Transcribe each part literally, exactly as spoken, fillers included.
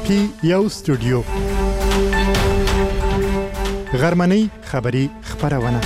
پی یو سټوډیو غرمنۍ خبری خبرونه.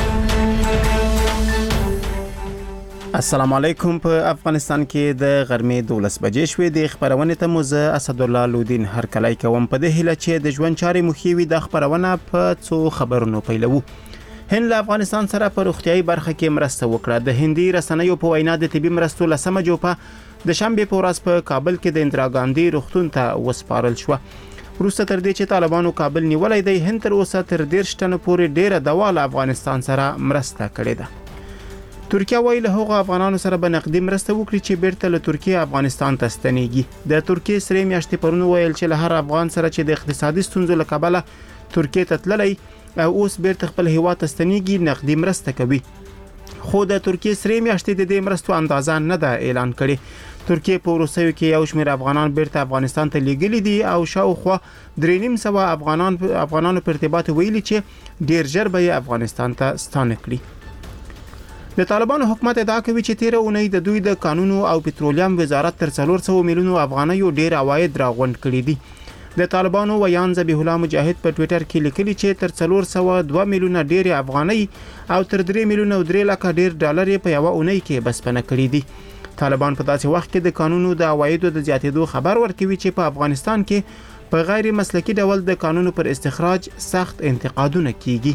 السلام علیکم. په افغانستان کې د غرمې دولس بجې شوې د خبرونه ته موزه اسدالله لودین هر کله کوم په دې هله چې د ژوند چارې مخیوي د خبرونه په څو خبرونو پیلو. هند له افغانستان سره په روغتيایي برخه کې مرسته وکړه. د هندي رسنیو په وینا د طبي مرستو لسمه جوپه د شنبه په ورځ په کابل کې د اندرا ګاندي روغتون ته وسپارل شو. وروسته تر دې چې طالبانو کابل نیولای دی، هند تر اوسه تر ډیر شتنه پورې ډیره دوا له افغانستان سره مرسته کړې ده. ترکیه وایي له هغو افغانانو سره به نقدي مرسته وکړي چې بیرته له ترکیه افغانستان ته ستنېږي. د ترکیه سره میاشتې پرون ویل چې له هر افغان سره چې د اقتصادي ستونزو له کبله ترکیه ته تللی او اوس بیرته خپل هیواد ته ستنېږي نقدي مرسته کوي. خو د ترکیه سره میاشتې د دې مرستو اندازه نه ده اعلان کړي. ترکیه په روسیو کې یو شمېر افغانان بیرته افغانستان ته لیږلي دي او شاوخوا درې نیم سوه افغانان افغانانو په ارتباط ویلي چې ډیر ژر به افغانستان ته ستانه کړي. د طالبانو حکومت ادعا کوي چې تیر اونۍ د دوی د قانونو او پټرولیم وزارت تر څلور سوه میلیونو افغانیو ډیر عواید راغونډ کړي دي. د طالبانو ویان ذبیح الله مجاهد په ټوئیټر کې لیکلي چې تر څلور سوه دوه میلیونه ډیر افغاني او تر درې میلیونه او درې لکه ډیر ډالر په یو اونۍ کې بسپنه کړي دي. طالبان په داسې وخت کې د قانونو د عوایدو د زیاتېدو خبر ورکوي چې په افغانستان کې په غیر مسلکي ډول د قانونو پر استخراج سخت انتقادونه کیږي.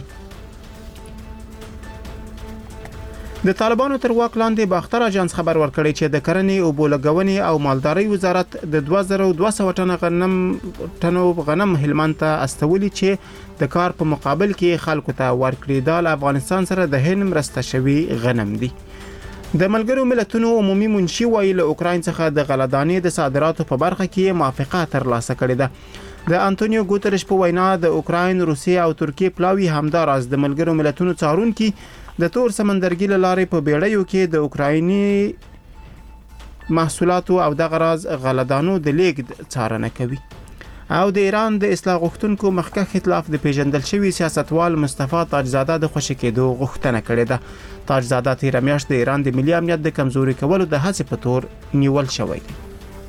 د طالبانو تر واک لاندې باختر اژانس خبر ورکړی چې د کرنې او بولګونې او مالدارۍ وزارت د دوه زره دوه سوه ټنه غنم ټنو غنم هلمند ته استولي چې د کار په مقابل کې خلکو ته ورکړي. دا له افغانستان سره د هند مرسته شوی غنم دي. د ملګرو ملتونو عمومي منشي وایي له اوکراین څخه د غلهدانې د صادراتو په برخه کې موافقه ترلاسه کړې ده. د انټونیو ګوتریش په وینا د اوکراین، روسیې او ترکیې پلاوی همداراز د ملګرو ملتونو څارونکي د تور سمندرګي لارې په بیړیو کې د اوکرایني محصولاتو او د غراز غلهدانو د لیږد څارنه کوي. او د ایران د اصلاح غوښتونکو مخکښ ائتلاف د پیژندل شوی سیاستوال مصطفی تاجزاده د خوشی کېدو غوښتنه کړې ده. تاجزاده تیر میاشت د ایران د ملي امنیت د کمزوري کولو د هڅې په تور نیول شوی دی.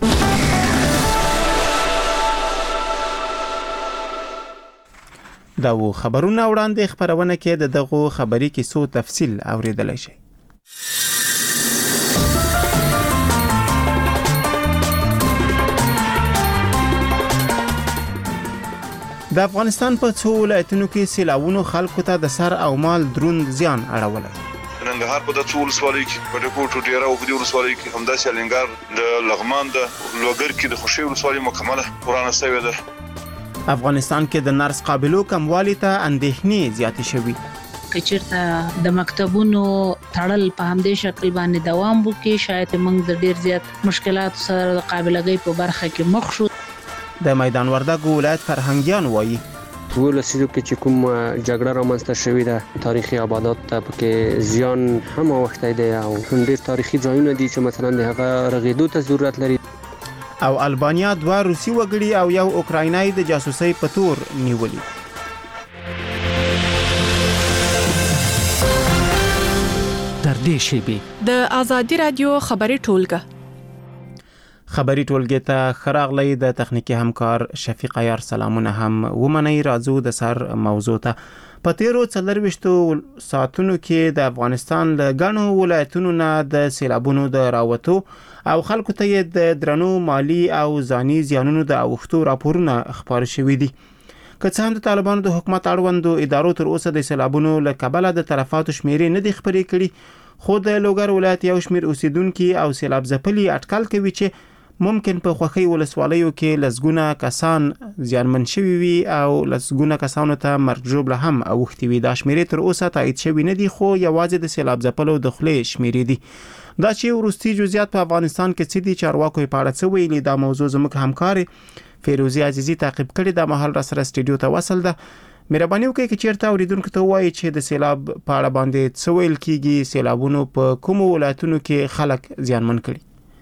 دا و خبرونه وړاندې خبرونه کې د دغه خبري کیسو تفصیل اوریدلای شي. د افغانستان په څو ولایتونو کې سیلاوونو خلکو ته د سر او مال دروند زیان اړولی. ننګرهار په د څو ولسوالۍ کې په ټکوټو ډیره او په دې ولسوالۍ کې همداسې الینګار د لغمان د لوګر کې د خوشي ولسوالۍ مکمله ورانه شوې ده. افغانستان کې د نرس قابلو کموالی ته اندېښنې زیاتې شوي. کچېرته د مکتبونو تړل په همدې شکل باندې دوام وکړي، شاید موږ د ډیر زیات مشکلات سره د قابلګۍ په برخه کې مخ شو. د میدان وردګو ولایت فرهنګیان وایي ولسیدو کې چې کوم جګړه رامنځته شوې ده تاریخي آبادات ته پکې زیان هم اوښتی دی او ډېر تاریخي ځایونه دي چې مثلا د هغه رغېدو ته ضرورت لري. او البانیا دوه روسي وګړي او یو اوکراینای د جاسوسۍ په تور نیولي. تر دې شیبې د آزادي رادیو خبري ټولګه خبري ټولګه ته خراغلی د تخنیکی همکار شفیق عیار سلامونه هم ومني. راځو د سر موضوع ته. په تیرو څلرويشتو ساعتونو کې د افغانستان له غنو ولایتونو نه د سیلابونو د راوتو او خلکو ته د درنو مالی او ځاني زیانونو د اوښتو راپورونه خبر شوي دي. که څه هم د طالبانو د حکومت اړوندو ادارو تر اوسه د سیلابونو له کبله د طرفاتو شمیرې نه دي خبرې کړي، خو د لوګر ولایت یو شمیر اوسیدونکو او سیلاب ځپلي اټکل کوي چې ممکن په خوخي ولسوالیو کې لسګونه کسان زیانمن شوي وي او لسګونه کسانو ته مرګ ژوبله هم اوښتي وي. دا شمیرې تر اوسه تایید شوي نه دي، خو یوازې د سیلاب ځپلو د خولې شمیرې دي. دا چې وروستي جزئیات په افغانستان کې څه دي چارواکو په اړه څه ویلي، دا موضوع زموږ همکار فیروزی عزیزی تعقیب کړي. دا مهال را سره سټډیو ته وصل ده. مهرباني وکړئ چې چیرته اوریدونکو ته وایي چې د سیلاب په اړه باندې څه ویل کیږي، سیلابونو په کومو ولایتونو کې خلک زیانمن کړي.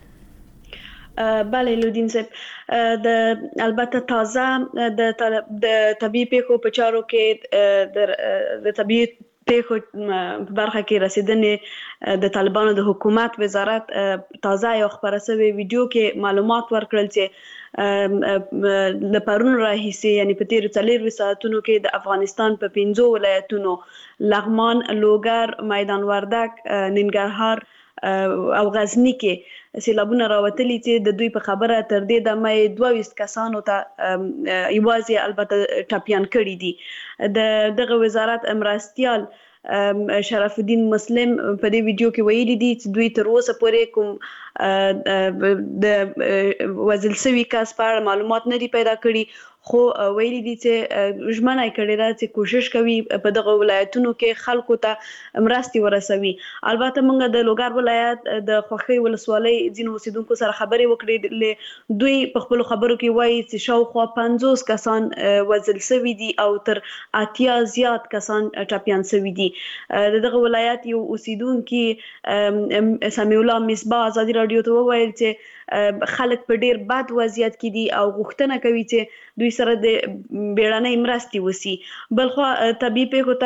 بله لودین صاحب، د البته تازه د د طبيعي پیښو په چارو کې د طبيعي پیښو برخه کې رسیدنې د طالبانو د حکومت وزارت تازه یو خبره شوی ویډیو کې معلومات ورکړل چې د پرون راهیسې یعنی په تیر څلور ساعتونو کې د افغانستان په پنځو ولایتونو لغمان، لوګر، میدان وردګ، ننګرهار او غزنی کې سیلابونه راوتلي چې د دوی په خبره تر دې د مې دوه ویشت کسانو ته یوازې البته ټاپیان کړي دي. د دغه وزارت مرستیال شرف الدین مسلم په دې ویډیو کې ویلي دي چې دوی تر اوسه پورې کوم د وزل سوي کس په اړه معلومات نه دي پیدا کړي، خو ویلي دي چې ژمنه کړې ده چې کوشش کوي په دغه ولایتونو کې خلکو ته مرستې ورسوي. البته موږ د لوګر ولایت د خوښۍ ولسوالۍ ځینو اوسیدونکو سره خبرې وکړې، دوی په خپلو خبرو کې وایي چې شاوخوا پنځوس کسان وژل شوي دي او تر اتیا زیات کسان ټپیان شوي دي. د دغه ولایت یو اوسیدونکي سمیع الله مصباح ازادي راډیو ته وویل چې خلک په ډیر بد وضعیت کې دي او غوښتنه کوي چې دوی سره د بیړنۍ مرستې وسی. بلخو طبي پیښو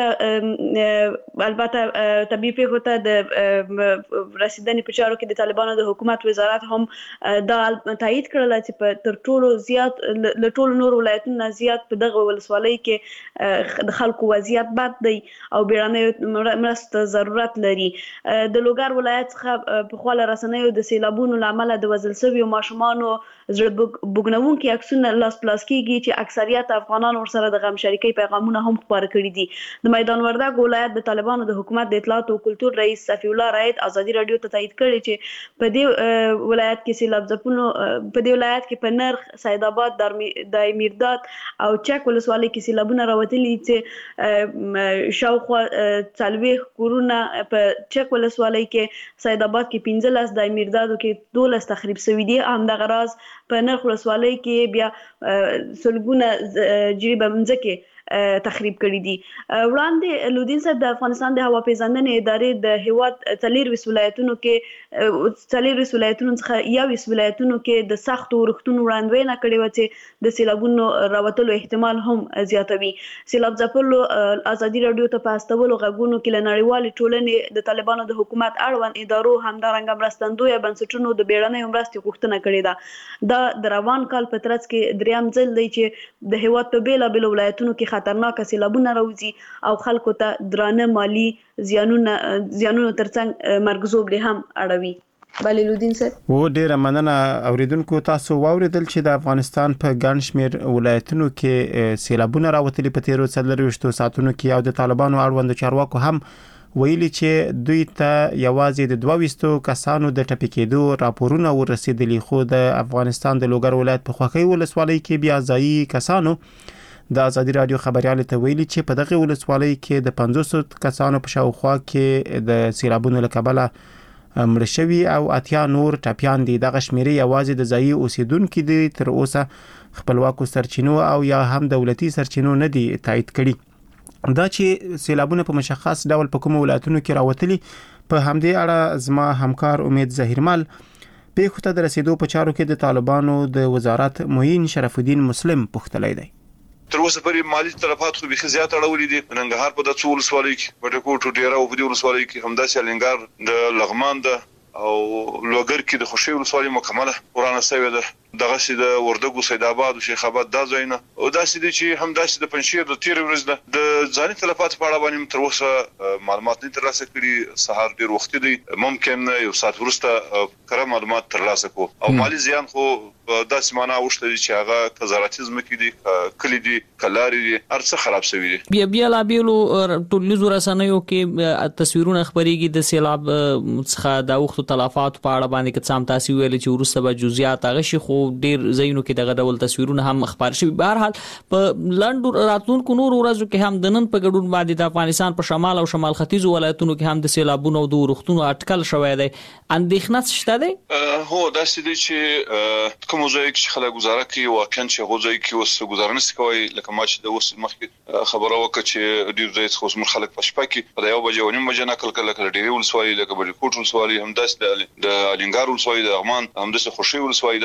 ته البته طبي پیښو ته د رسیدنې په چارو کې د طالبانو د حکومت وزارت هم دا تایید کړل چې په تر ټولو زیات له ټولو نور ولایتونو زیات په دغه ولسوالۍ کې د خلکو وضعیت بد دی او بیړنۍ مرستې ضرورت لري. د لوګر ولایت څخه په خپل رسنیو د سیلابونو لامل د وزل سوي ماشومانو زړه بوګنونکي عکسونه لاس پلاس کیږي چې اکثریت افغانان ورسره د غم شریکۍ پیغامونه هم خپاره کړي دي. د میدان وردګ ولایت د طالبانو د حکومت د اطلاعات او کلتور رئیس صفی الله رائد ازادي راډیو ته تایید کړی چې په دې ولایت کې سیلاب ځپونو په دې ولایت کې په نرخ، سید آباد، د میرداد او چک ولسوالۍ کې سیلابونه راوتلي چې شاوخوا څلوېښت کورونه په چک ولسوالۍ کې، سید آباد کې پنځلس، د میردادو کې دولس تخریب شوي دي. همدغه راز په نرخ ولسوالۍ کې بیا سلګونه جریبه مځکې تخریب کړي دي. وړاندې لودین صاحب د افغانستان د هوا پیژندنې ادارې د هیواد څلور ولایتونو کې څلور ولایتونو څخه یو ولایتونو کې د سختو ورښتونو وړاندوینه کړې و چې د سیلابونو راوتلو احتمال هم زیاتوي. سیلاب ځپلو ازادي راډیو ته په استولو غږونو کې له نړیوالې ټولنې د طالبانو د حکومت اړوند ادارو همدارنګه مرستندویه بنسټونو د بیړنۍ مرستې غوښتنه کړې ده. دا د روان کال په ترڅ کې دریم ځل دی چې د هیواد په بیلابیلو ولایتونو کې خطرناک سیلابونه راوځي او خلکو ته درانه مالی زیانونه زیانونو ترڅنګ مرګ زوبلې هم اړوي. بله لودین صاحب، و ډیره مننه. اوریدونکو تاسو واوریدل چې د افغانستان په ګڼ شمېر ولایتونو کې سیلابونه راوتلي په تیرو څلوېښتو ساعتونو کې او د طالبانو اړوند چارواکو هم ویلي چې دوی ته یوازې د دوه ویشتو کسانو د ټپي کېدو راپورونه ورسېدلي، خو د افغانستان د لوګر ولایت په خوښۍ ولسوالۍ کې بیا ځایي کسانو د ازادي راډیو خبريال ته ویلي چې په دغه ولسوالۍ کې د پنځوس کسانو په شاوخوا کې د سیلابونو له کبله مړه شوي او اتیا نور ټپیان دي. دغه شمیرې یوازې د ځایي اوسیدونکو دي، تر اوسه خپلواکو سرچینو او یا هم دولتي سرچینو نه دي تایید کړي. دا چې سیلابونه په مشخص ډول په کوم ولایتونو کې راوتلي، په همدې اړه زما همکار امید ظهیرمل پیښو ته د رسیدو په چارو کې د طالبانو د وزارت معین شرف الدین مسلم پوښتلی دی. تر اوسه پورې مالی تلفات خو به زیات اړولې دي. ننګرهار په دغه ولسوالۍ کې، بټکوټ، ډیره او په دې ولسوالۍ کې همداسې الینګار د لغمان ده او لوګر کې د خوشي ولسوالۍ مکمله ورانه شوې ده. دغه سي د وردګو، سید آباد او شیخ آباد دا ځایونه او داسې دي چې هم داسې د پنځیر د تیر ورځ ده د ځاني تلفات په اړه باندې تر اوسه معلومات نه ترلاسه کړي. سهار ډیر وخت دی، ممکن یو ساعت وروسته کره معلومات ترلاسه کو او مالی زیان خو داسې معنا وشته چې هغه کزاراتیزم کې دي، کلی دي، کلاري دي، ارڅ خراب شوی دي. بیا بیا لا بیلو ټولنیزو رسنیو کې تصویرونه خبريږي د سیلاب څخه د وختو تلفات په اړه باندې که څام تاسو ویل چې ورسته به جزئیات هغه شي، خو ډیر زینو کې دغه ډول تصویرونه هم خبر شوي. بهر حال په لندو راتلونکو نور ورځو کې هم د نن په ګډون باندې د افغانستان په شمال او شمال ختیځ ولایتونو کې هم د سیلابونو او د ورښتونو اټکل شوی دی. اندېښنه شته دی؟ هو داسې دي چې کوم ځای کې خلک گزاره کوي، واقعا چې هغه ځای کې وسه گزاره نشي کوي. لکه ما چې د وس مخکې خبره وکړه چې ډیر ځای څخه اوس خلک په شپه کې په یو بجې ونیم بجې نقل کړل کړل ډیر ولسوالۍ لکه بلکوټ ولسوالۍ، هم داس د الینګار ولسوالۍ، د لغمان، هم د خوشي ولسوالۍ، د څو ځای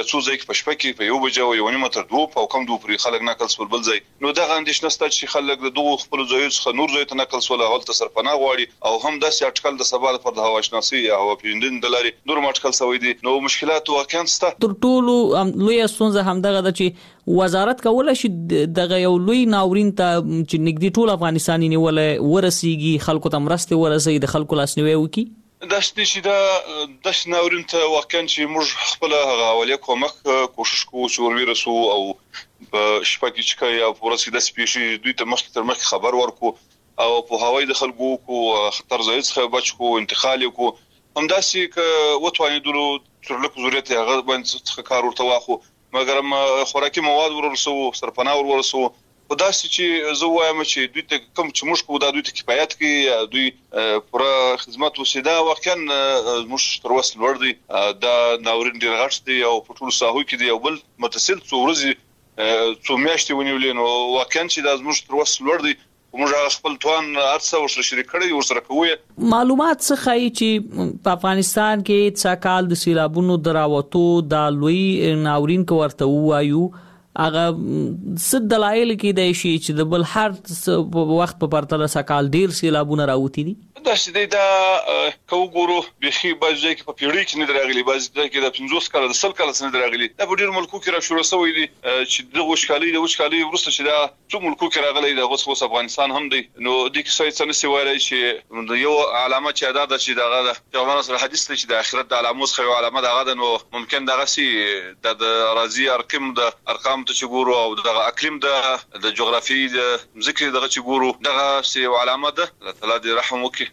کې په شپه کې په یو بجو یو نیمه تر دوه او کم دوه پرې خلک نقل سول بل ځای نو دغه اندیشنه ست چې خلک د دوه خپل ځایو څخه نور ځای ته نقل سول هغه ته سرپناه غواړي او هم داسې اټکل د سبا پر د هواشناسي یا هوا پیژندنې د لاري نور ماټکل سوي دي نو مشکلات واقعا ست تر ټولو لوی ستونزه همدغه د چې وزارت کولای شي دغه یو لوی ناورین ته چې نګدي ټول افغانستان نیولې ورسیږي خلکو ته مرسته ورسي د خلکو لاسنیوي وکي دا چې دا د ناورین ته واقعا چې موږ خپل هغه ولې کومک کوشش کوو چې ورورسو او په شپه کې چې یا ورسې د سپیشي دوی ته مخکې تر مخکې خبر ورکو او په هوای د خلکو کو خطر ځای څخه بچ کو انتقال کو همداسي ک وټوانې دلو تر لکه ضرورت هغه باندې څخه کار ورته واخو مګر خوراکي مواد ورسو سرپناه ورسو په داسې چې زه وایم چې دوی ته کوم چې موږ کو دا دوی ته کفایت کوي دوی پر خدمات وسیدا واقعا موږ تر وسل ور دي دا ناورین ډیر غټ دی او په ټول ساحو کې دی او بل متصل څو ورځې څو میاشتې ونیولې نو واقعا چې دا موږ تر وسل ور دي موږ خپل توان ارڅه ورسره شریک کړی ورسره کوی معلومات څه خای چې په افغانستان کې څا کال د سیلابونو دراوتو د لوی ناورین کو ورته وایو هغه څه دلایل کې دی چې د بل هر وخت په پرتله سکال ډیر سیلابونه راوتی دي دا چې دا کو ګورو بخي بازي کې په پیړۍ کې نه دراغلي بازي کې د پنځوس کال د سل کال څخه دراغلي دا په ډیر ملکو کې را شروع شوی دي چې د وښکالي د وښکالي ورسته چې دا څو ملکو کې راغلي د غوښوس افغانستان هم دی نو د کیسې څه نسی وایي چې د یو علامه چې ادا ده چې دغه د پیغمبر صلی حدیث ته چې د آخرت د علامات خو علامه دغه ده نو ممکن دغه سي د راضي ارقام د ارقام ته چې ګورو او دغه اقلیم د د جغرافي د ذکر دغه چې ګورو دغه سي علامه ده الله تعالی دې رحم وکړي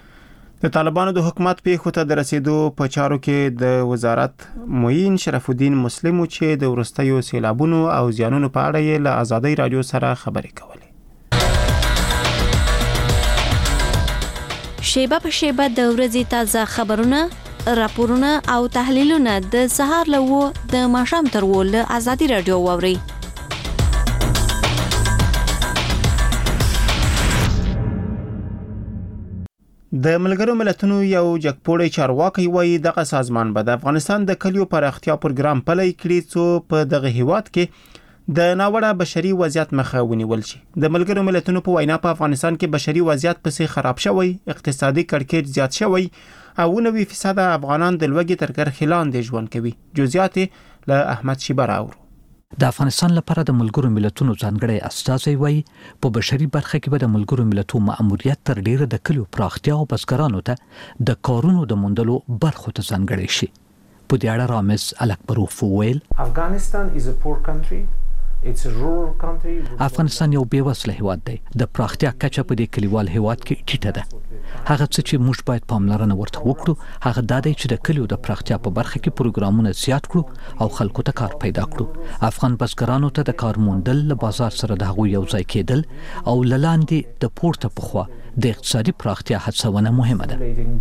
د طالبانو د حکومت پیښو ته د رسیدو په چارو کې د وزارت معین شرف الدین مسلم چې د ورستیو سیلابونو او زیانونو په اړه یې له آزادۍ رادیو سره خبرې کولې شیبه په شیبه د ورځې تازه خبرونه راپورونه او تحلیلونه د سهار له د ماښام تر ول آزادۍ رادیو ووري د ملګرو ملتونو یو جګپوړی چارواکي وایي دغه سازمان به د افغانستان د کلیو پراختیا پروګرام پلی کړي څو په دغه هیواد کې د ناوړه بشري وضعیت مخه ونیول شي د ملګرو ملتونو په وینا په افغانستان کې بشري وضعیت پسې خراب شوی اقتصادي کړکېچ زیات شوی او نوي فیصد افغانان د لوږې تر کرښې لاندې ژوند کوي جزئیات له احمد شیبه راوړو د افغانستان لپاره د ملګرو ملتونو ځانګړی استازی وایي په بشري برخه کې به د ملګرو ملتونو مأموریت تر ډیره د کلیو پراختیا او بزګرانو ته د کارونو د موندلو برخو ته ځانګړی شي په دې اړه رامز الکبروف ویل افغانستان is a poor country it's a rural country افغانستان یو بیوسله هیواد دی د پراختیا کچه په دې کلیوال هیواد کې ټیټه ده هغه څه چې موږ باید پاملرنه ورته وکړو هغه دا دی چې د کلیو د پراختیا په برخه کې پروګرامونه زیات کړو او خلکو ته کار پیدا کړو افغان بزګرانو ته د کار موندل له بازار سره د هغوی یو ځای کېدل او لاندې د پورته پخوا د اقتصادي پراختیا هڅونه مهمه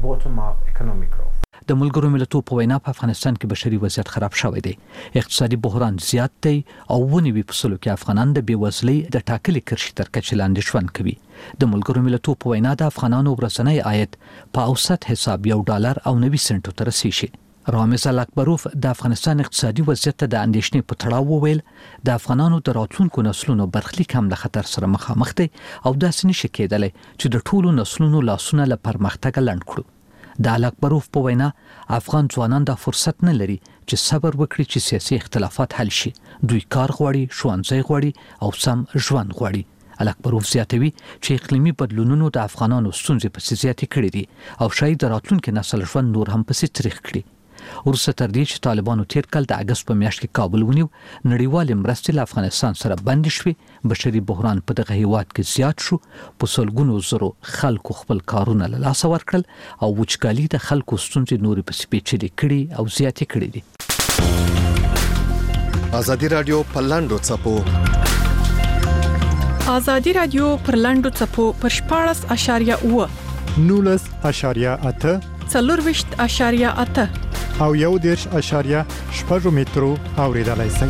ده د ملګرو ملتونو په وینا په افغانستان کې بشري وضعیت خراب شوی دی اقتصادي بحران زیات دی او ونیوي په سلو کې افغانان د بیوزلۍ د ټاکلي کرښې تر کچې لاندې ژوند کوي د ملګرو ملتونو په وینا د افغانانو ورځنی عاید په اوسط حساب یو ډالر او نوي سنټو ته رسیږي رامز الکبروف د افغانستان اقتصادي وضعیت ته د اندېښنې په تړاو وویل د افغانانو د راتلونکو نسلونو برخلیک هم له خطر سره مخامخ دی او داسې نشي کېدلی چې د ټولو نسلونو لاسونه له پرمختګ لنډ کړو د الکبروف په وینا افغان ځوانان دا فرصت نه لري چې صبر وکړي چې سیاسي اختلافات حل شي دوی کار غواړي ښوونځی غواړي او سم ژوند غواړي الکبروف زیاتوي چې اقلیمي بدلونونو د افغانانو ستونزې پسې زیاتې کړې دي او شاید د راتلونکي نسل ژوند نور هم پسې تریخ کړي ورسته تر دې چې طالبانو تیر کال د اگست په میاشت کې کابل ونیو نړیوال مرستې له افغانستان سره بند شوې بشري بحران په دغه هیواد کې زیات شو په سلګونو زرو خلکو خپل کارونه له لاسه ورکړل او وچکالي د خلکو ستونزې نورې پسې پیچلې کړي او زیاتې کړي دي آزادي رادیو په لاندو څپو آزادي رادیو پر لاندو څپو پر شپاړس اشاریه اوه نولس اشاریه اته څلورویشت اشاریه اته او یو دیرش اشاریه شپږ مترو اوریدلای شئ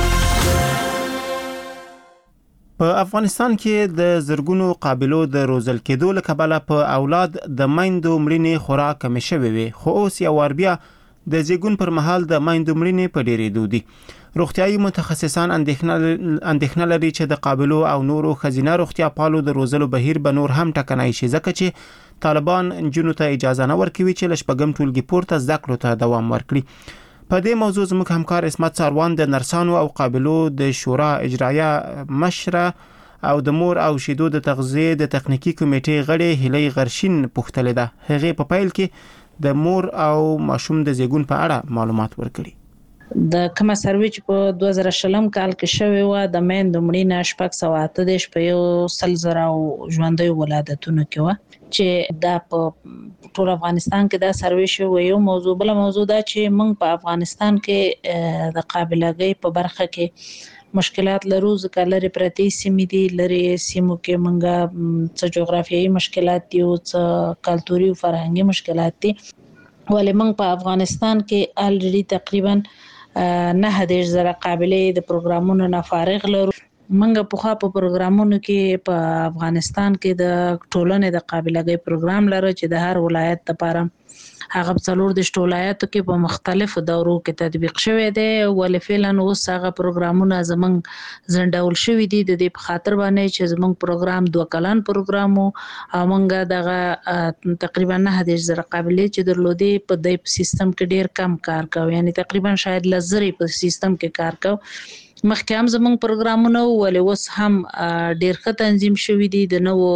په افغانستان کې د زرګونو قابلو د روزل کېدو له کبله په اولاد د میندو مړینې خورا کم شوې وي خو اوس یو ور بیا د زیږون پر مهال د میندو مړینې په ډېرېدو دي. روغتیايي متخصصان اندېښنه لري چې د قابلو او نورو ښځینه روغتیا پالو د روزلو بهیر به نور هم ټکنی شي، ځکه چې طالبان نجونو ته اجازه نه ورکوي چې له شپږم ټولګي پورته زده کړو ته دوام ورکړي. په دې موضوع زموږ همکار اسمت ساروان د نرسانو او قابلو د شورا اجرایه مشره او د مور او شیدو د تغذیه د تخنیکی کمیټې غړي هیلۍ غرشین پوښتلې ده. هغه په پیل کې د مور او ماشوم د زیږون په اړه معلومات ورکړي. د کومه سروي چې په دوه زره شلم کال کې شوی و د میندو مړینه شپږ سوه اته دېرش په یو سل زره ژوندیو ولادتونو کې و چې دا په ټول افغانستان کې دا سروي شوی یو موضوع. بل موضوع دا چې موږ په افغانستان کې د قابلګۍ په برخه کې مشکلات لرو، ځکه لري پرتی سیمې دي، لري سیمو کې موږ څه جغرافیایي مشکلات دي او څه کلتوري او فرهنګي مشکلات دي. ولې موږ په افغانستان کې الریډي تقریبا نه دېرش زره قابلې د پروګرامونو نه فارغ لرو. منګه په خوا په پروګرامونو کې په افغانستان کې د ټولنې د قابلګۍ پروګرام لري چې د هر ولایت لپاره هغه څلور د ولایتو کې په مختلفو دورو کې تطبیق شوی دی. ولې فعلا اوس هغه پروګرامونه زمونږ زندول شوی دي د دې په خاطر باندې چې زمونږ پروګرام دوه کلن پروګرام او منګه دغه تقریبا نه دېرش زره قابلې چې درلودي په دې سیستم کې ډیر کم کار کوي، یعنی تقریبا شاید لزري په سیستم کې کار کوي. مخکې هم زموږ پروګرامونه ولې اوس هم ډیر ښه تنظیم شوي دي د نوو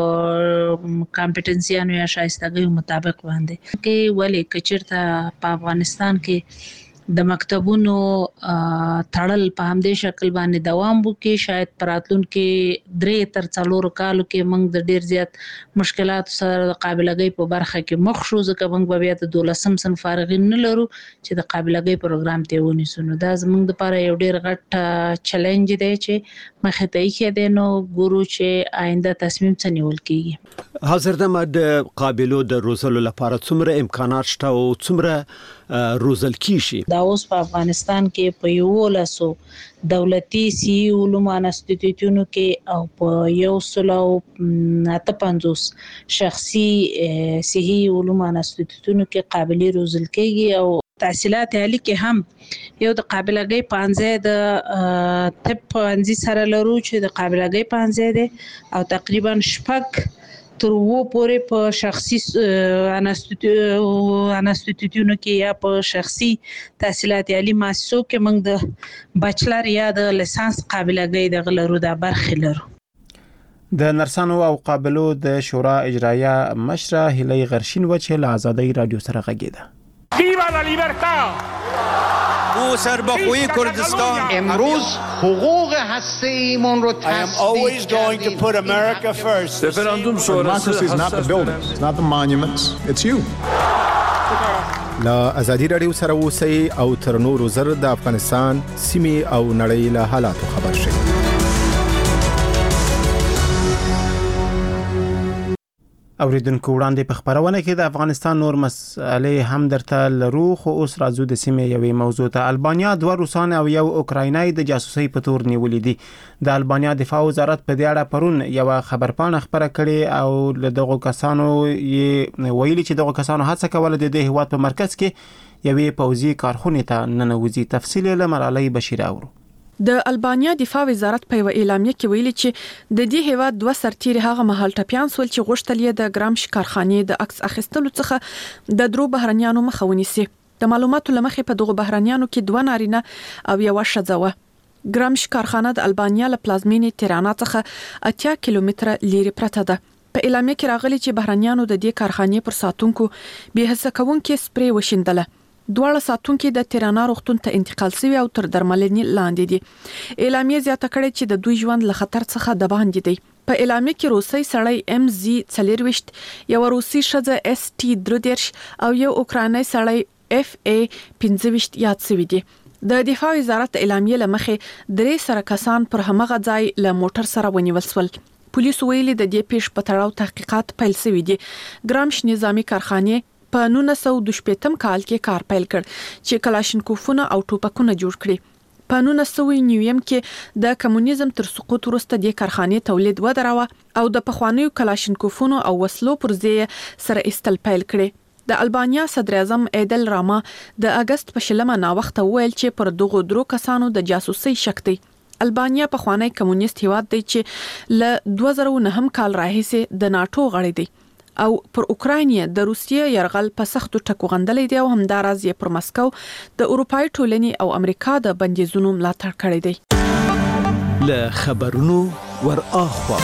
کمپټنسیانو یا شایستګیو مطابق باندې کې. ولې که چېرته په افغانستان کې د مکتبونو تړل په همدې شکل باندې دوام وکړي، شاید په راتلونکي درې تر څلورو کالو کې موږ د ډیر زیات مشکلاتو سره د قابلګۍ په برخه کې مخ شو، ځکه موږ به بیا د دولسم صنف فارغین نه لرو چې د قابلګۍ پروګرام ته ونیسو. نو دا زموږ لپاره یو ډیر غټ چیلنج دی چې مخې ته یې دی. نو ګورو چې آینده تصمیم څه نیول کیږي. حاضر دمه د قابلو د روزلو لپاره څومره امکانات شته او څومره روزل کیږي؟ دا اوس په افغانستان کې په یو لاسو دولتي سی علوم انستیتیوټونو کې او په یو سلو اته پنځوس شخصي صحي علوم انستیتیوټونو کې قابلیت روزل کیږي. او تحصیلات عالی کې هم یو د قابلګۍ پانځه د طب پانځه سره لرو چې د قابلګۍ پانځه ده او تقریبا شپږ تر وو پورې په شخصي انستیتیوټونو کې یا په شخصي تحصیلات عالی مؤسسو کې موږ د بچلر یا د لیسانس قابلګۍ د غلرو د برخې لرو. د نرسانو او قابلو د شورا اجرایه مشره هیلۍ غرشین و چې له آزادۍ رادیو سره غږیده. ویوا لا لیبرتا! او سربخوی کردستان امروز حقوق هسته‌ایمون رو I am always going to put America first. Referendum sonrası is not the buildings, it's not the monuments, it's you. لا آزادی رادیو سره اوسئ او تر نورو زر د افغانستان سیمې او نړۍ له حالاتو خبر شئ. اوریدونکو وړاندې په خبرونه کې د افغانستان نور مسئلې هم درته لرو، خو اوس راځو د سیمې یوې موضوع ته. البانیا دوه روسان او یو اوکراینای د جاسوسۍ په تور نیولې دي. د البانیا دفاع وزارت په دې اړه پرون یو خبرپاڼه خبره کړې او له دغو کسانو یې ویلي چې دغو کسانو هڅه کوله د دې هیواد په مرکز کې یوې پوځي کارخونې ته ننوځي. تفصیل له مرالۍ بشیر اورو. د البانیا دفاع وزارت په اعلامیه کې ویلي چې د دې هیواد دوه سرتیري هغه مهال ټپيان سول چې غوښتل یې د ګرامش کارخانې د عکس اخیستلو څخه د درو بهرنیانو مخه ونیسي. د معلوماتو لمخې په دغه بهرنیانو کې دوه نارینه او یو ښځه و. ګرامش کارخانه د البانیا له پلازمینې تیرانا څخه اتیا کیلومتره لري پرته ده. په اعلامیه کې راغلي چې بهرنیانو د دې کارخانې پر ساتونکو به هڅه کوونکې سپری وشیندله. دواړه ساتونکو د تیرانا روغتون ته انتقال شوی او تر درملنې لاندې دي. اعلامیه زیاته کړې چې د دوی ژوند له خطر څخه د باندې دی. په اعلامیه کې روسي سړی ام زی څلرويشت، یو روسي ښځه اس ټي درودرش او یو اوکراني سړی اف ای پنځه یاد شوی دي. د دفاع وزارت اعلامیه لمخې درې سره کسان پر همغه ځای له موټر سره ونیول شول. پولیس ویلي د دې پیښ په تړاو تحقیقات پیل شوي دي. ګرامش نظامی کارخانه په نولس سوه دوه شپېتم کال کې کار پیل کړ چې کلاشینکوفونه او ټوپکونه جوړ کړي. په نولس سوه نوي کې د کمونیزم تر سقوط وروسته د کارخانې تولید ودروه او د پخوانیو کلاشینکوفونو او وسلو پر ځای سره استل پیل کړي. د البانیا صدر اعظم ایدل راما د اگست په شلمه نا وخت ویل چې پر دغه درو کسانو د جاسوسي شک دی. البانیا په خوانی کمونیست هیواد دی چې ل دوه زره نهم کال راهیسه د ناتو غړی دی او پر اوکراین د روسیې يرغل په سختو ټکو غندلې دی او همداراز یې پر مسکو د اروپای ټولنې او امریکا د بندیزونو ملاتړ کړی دی. له خبرونو ور اخوا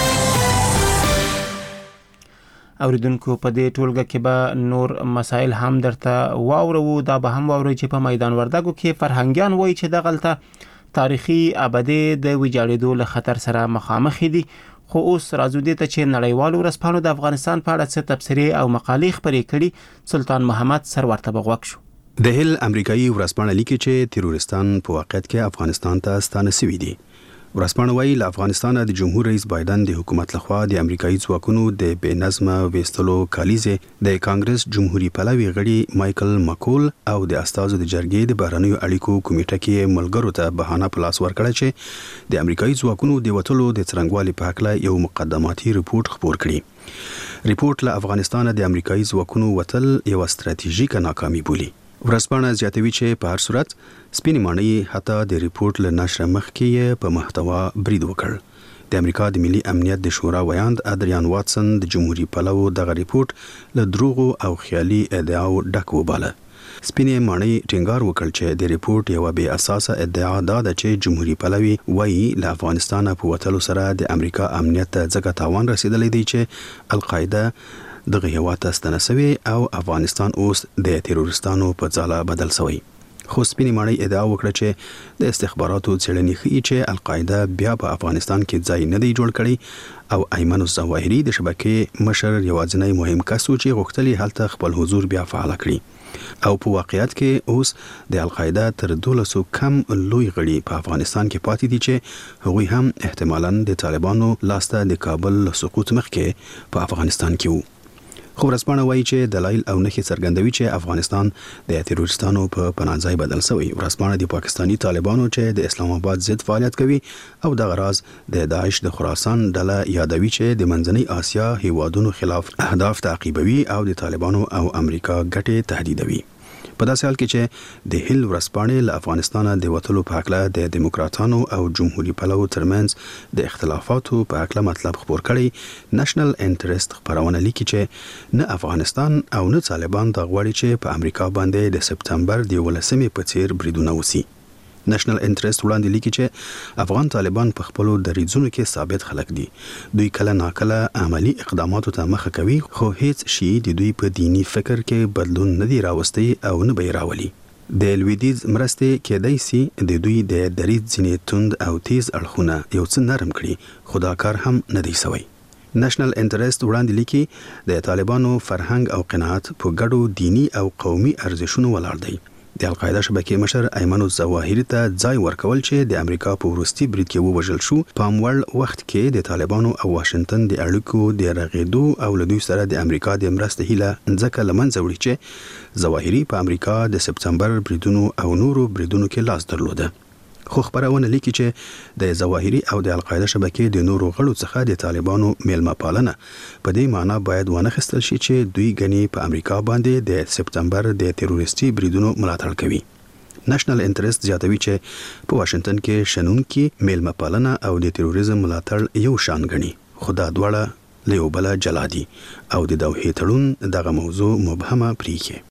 اوریدونکو په دې ټولګه کې به نور مسائل هم درته واورو. دا به هم واوري چې په میدان وردګو کې فرهنګيان وایي چې د غلطه تاریخي ابدي د ویجاړېدو له خطر سره مخامخ دي. خو اوس راځو دې ته چې نړیوالو ورځپاڼو د افغانستان په اړه څه تبصرې او مقالې خپرې کړي. سلطان محمد سرور ته بغوښ شو. د هل امریکایي ورځپاڼه لیکي چې تروریستان په واقعیت کې افغانستان ته ستانه شوي دي. ورځپاڼه وايي له افغانستان د جمهور رئیس بایدن د حکومت لخوا د امریکایي ځواکونو د بې نظمه وستلو کالیزه د کانګرس جمهوریت پلوي غړي مایکل ماکول او د استازو د جرګې د بهرنیو اړیکو کمیټه کې ملګرو ته بهانه پلاس ورکړه چې د امریکایي ځواکونو د وټلو د څرنګوالي په حق له یو مقدماتي ریپورت خپور کړي. ریپورت له افغانستان د امریکایي ځواکونو وټل یو ستراتیژیک ناکامي بولی. ورځپاڼه زیاتوي چې په هر صورت سپینې ماڼۍ حتی د ریپورت له نشر مخکې په محتوا برید وکړ. د امریکا د ملي امنیت د شورا ویاند ادریان واتسن د جمهوریت پلوو دغه ریپورت له دروغو او خیالي ادعاو ډک وباله. سپینې ماڼۍ ټینګار وکړ چې د ریپورت یو بې اساسه ادعا ده چې جمهوریت پلوي وایي له افغانستان په وټلو سره د امریکا امنیت ته ځکه تاوان رسیدلی دی چې القاعده دغه هیواد ته ستنه شوی او افغانستان اوس د تروریستانو په ځاله بدل شوی. خو سپینې ماڼۍ ادعا وکړه چې د استخباراتو څېړنې ښیي چې القاعده بیا په افغانستان کې ځای نه دی جوړ کړی او ایمن الظواهري د شبکې مشر یوازینی مهم کس و چې غوښتلی هلته خپل حضور بیا فعال کړي او په واقعیت کې اوس د القاعده تر دولسو کم لوی غړي په افغانستان کې پاتې دي چې هغوی هم احتمالاً د طالبانو لاسته د کابل سقوط مخکې په افغانستان کې وو. خو ورځپاڼه وایي چې دلایل او نښې څرګندوي چې افغانستان د تروریستانو په پناهځای بدل شوی. ورځپاڼه د پاکستانی طالبانو چې د اسلام آباد ضد فعالیت کوي او د غراز د داعش د خراسان ډله یادوي چې د منځنۍ آسیا هیوادونو خلاف اهداف تعقیبوي او د طالبانو او امریکا ګټې تهدیدوي. په داسې حال کې چې د هل ورځپاڼې له افغانستان د وټلو په حق له د دیموکراتانو او جمهوریت پلوو ترمنځ د اختلافاتو په حق له مطلب خبر کړي. نېشنل انټرست خبرونه لیکي چې نه افغانستان او نه طالبان د غواړي چې په امریکا باندې د سپتمبر د ولسمې په څیر بریدونه وسی. نېشنل انټرست وړاندې لیکي چې افغان طالبان په خپلو دریځونو کې ثابت خلک دي. دوی کله ناکله عملی اقداماتو ته مخه کوي خو هیڅ شی د دوی په دینی فکر کې بدلون نه دی راوستي او نه به راولي. د لویدیز مرستې کېدای سي د دوی د دریځ ځینې توند او تیز اړخونه یو څه نرم کړي خو دا کار هم نه دی سوی. نېشنل انټرست وړاندې لیکي د طالبانو فرهنګ او قناعت په ګډو دینی او قومي ارزښتونو ولاړ دی. د القاعده شبکې مشر ایمن الظواهري ته ځای ورکول چې د امریکا په وروستي برید کې ووژل شو په هموړ وخت کې د طالبانو او واشنگټن د اړیکو د رغېدو او له دوی سره د امریکا د مرستې هیله ځکه له منځه وړي چې ظواهري په امریکا د سپتمبر بریدونو او نورو بریدونو کې لاس درلوده. خو خبرونه لیکي چې د ظواهري او د القاعده شبکې د نورو غړو څخه د طالبانو میلمه پالنه په دې معنی باید ونه خستل شي چې دوی غني په امریکا باندې د سپتمبر د تروریستي بریدونو ملاتړ کوي. نېشنل انټرست زیاتوي چې په واشنگټن کې شنونکي میلمه پالنه او د تروریزم ملاتړ یو شان غني خو دا دواړه له یو بل جلا دي او د دوحې تړون دغه موضوع مبهمه پریږي.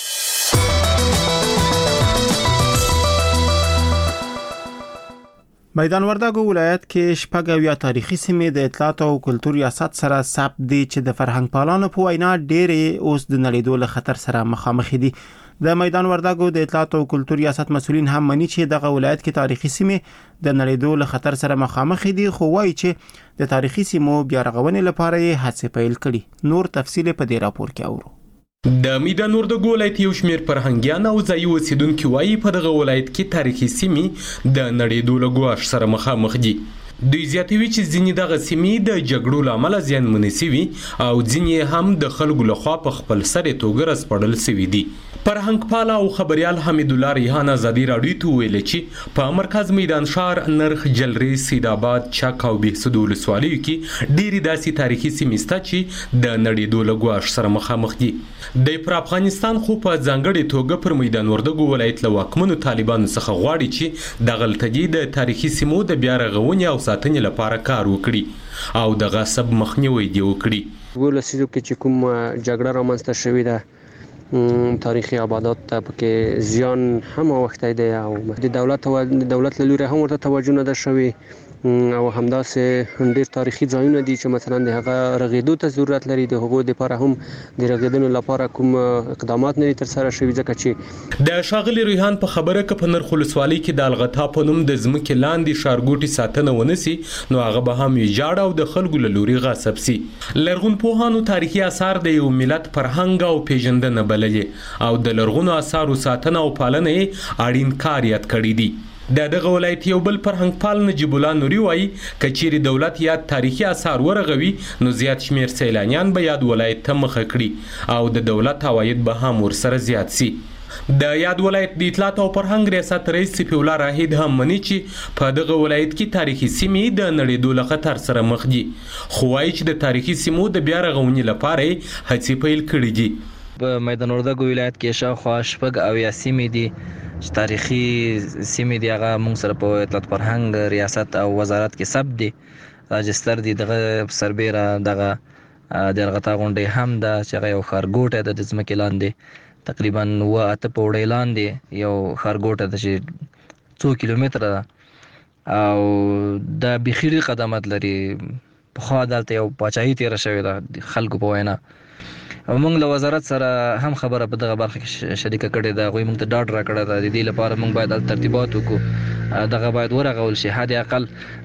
میدان وردګو ولایت کې شپږ اویا تاریخي سیمې د اطلاعات او کلتور ریاست سره ثبت دي چې د فرهنګ پالانو په وینا ډېرې اوس د نړیدو له خطر سره مخامخ دي. د میدان وردګو د اطلاعات او کلتور ریاست مسؤلین هم مني چې دغه ولایت کې تاریخي سیمې د نړیدو له خطر سره مخامخ دي خو وایي چې د تاریخي سیمو بیا رغونې لپاره یې هڅې پیل کړي. نور تفصیل په دې راپور کې اورو. د میدان وردګو ولایت یو شمېر فرهنګیان او ځایي اوسیدونکي وایي په دغه ولایت کې تاریخي سیمې د نړیدو له ګواښ سره مخامخ دي. دوی زیاتوي چې ځینې دغه سیمې د جګړو له امله زیانمنې سوي او ځینې هم د خلکو لخوا په خپل سر توګه رسپړل سوي دي. فرهنګ پال او خبريال حمید الله ریحان ازادي راډیو ته ویل چې په مرکز میدان شهر نرخ جلری سیدآباد چک او بهسود ولسوالیو کې ډيري داسي تاریخي سیمسته چې د نړیدو لګواش سره مخامخ دي. د پر افغانستان خو په ځانګړي توګه پر میدان وردګو ولایت له واکمنو طالبانو څخه غواړي چې د غلطګي د تاریخي سیمو د بیا رغونې او ساتنې لپاره کار وکړي او د غصب مخنیوي دی وکړي. ولسیدو کې چې کوم جګړه رامنځته شوې ده تاریخي آبادات ته پکې زیان هم وخت دی او د دولت او د دولت له لوري هم ورته توجه نه ده شوی او همداسې ډېر تاریخي ځایونه دي چې مثلا د هغه رغېدو ته ضرورت لري. د هغو لپاره هم د رغېدنې لپاره کوم اقدامات نه تر سره شوي ځکه چې د شاغلي ریحان په خبره کې په نرخ ولسوالۍ کې د الغتا په نوم د ځمکې لاندې ښارګوټي ساتنه ونسي نو هغه به هم ویجاړ او د خلکو له لوري غصب سي. لرغون پوهانو تاریخي آثار د یو ملت فرهنګ او پیژندنه بللې او د لرغونو آثارو ساتنه او پالنه یې اړین کار یاد کړی دی. د دغه ولایت یو بل فرهنګ پال نجیب الله نوري وایي کچيري دولت یا تاریخي آثار ورغوي نو زیات شمیر سیلانیان به یاد ولایت ته مخ کړي او د دولت عواید به هم ورسره زیات سي. د یاد ولایت د اطلاعات او فرهنګ ریاست رئیس سیف الله راهید هم مني چې په دغه ولایت کې تاریخي سیمې د نړیدو له خطر سره مخ دي خو وايي چې د تاریخي سیمو د بیا رغونې لپاره هڅې پیل کړې دي. په میدان وردګو ولایت کې شاوخوا شپږ اویا سیمې دي چې تاریخي سیمې دی هغه موږ سره په اطلاعات فرهنګ ریاست او وزارت کې ثبت دي راجستر دي دغه سربیره دغه د الغتا غونډې هم ده چې هغه یو ښارګوټی ده د ځمکې لاندې تقریبا اوه اته پوړۍ لاندې یو ښارګوټی ده چې څو کیلومتره ده او د بیخي ډېر قدامت لري. پخوا دلته یو پاچاهي تېره شوې ده خلکو په وینا او موږ له وزارت سره هم خبره په دغه برخه کې شریکه کړې ده. هغوی موږ ته ډاډ راکړی ده د دې لپاره موږ باید ترتیبات وکړو دغه باید ورغول شي. حد اقل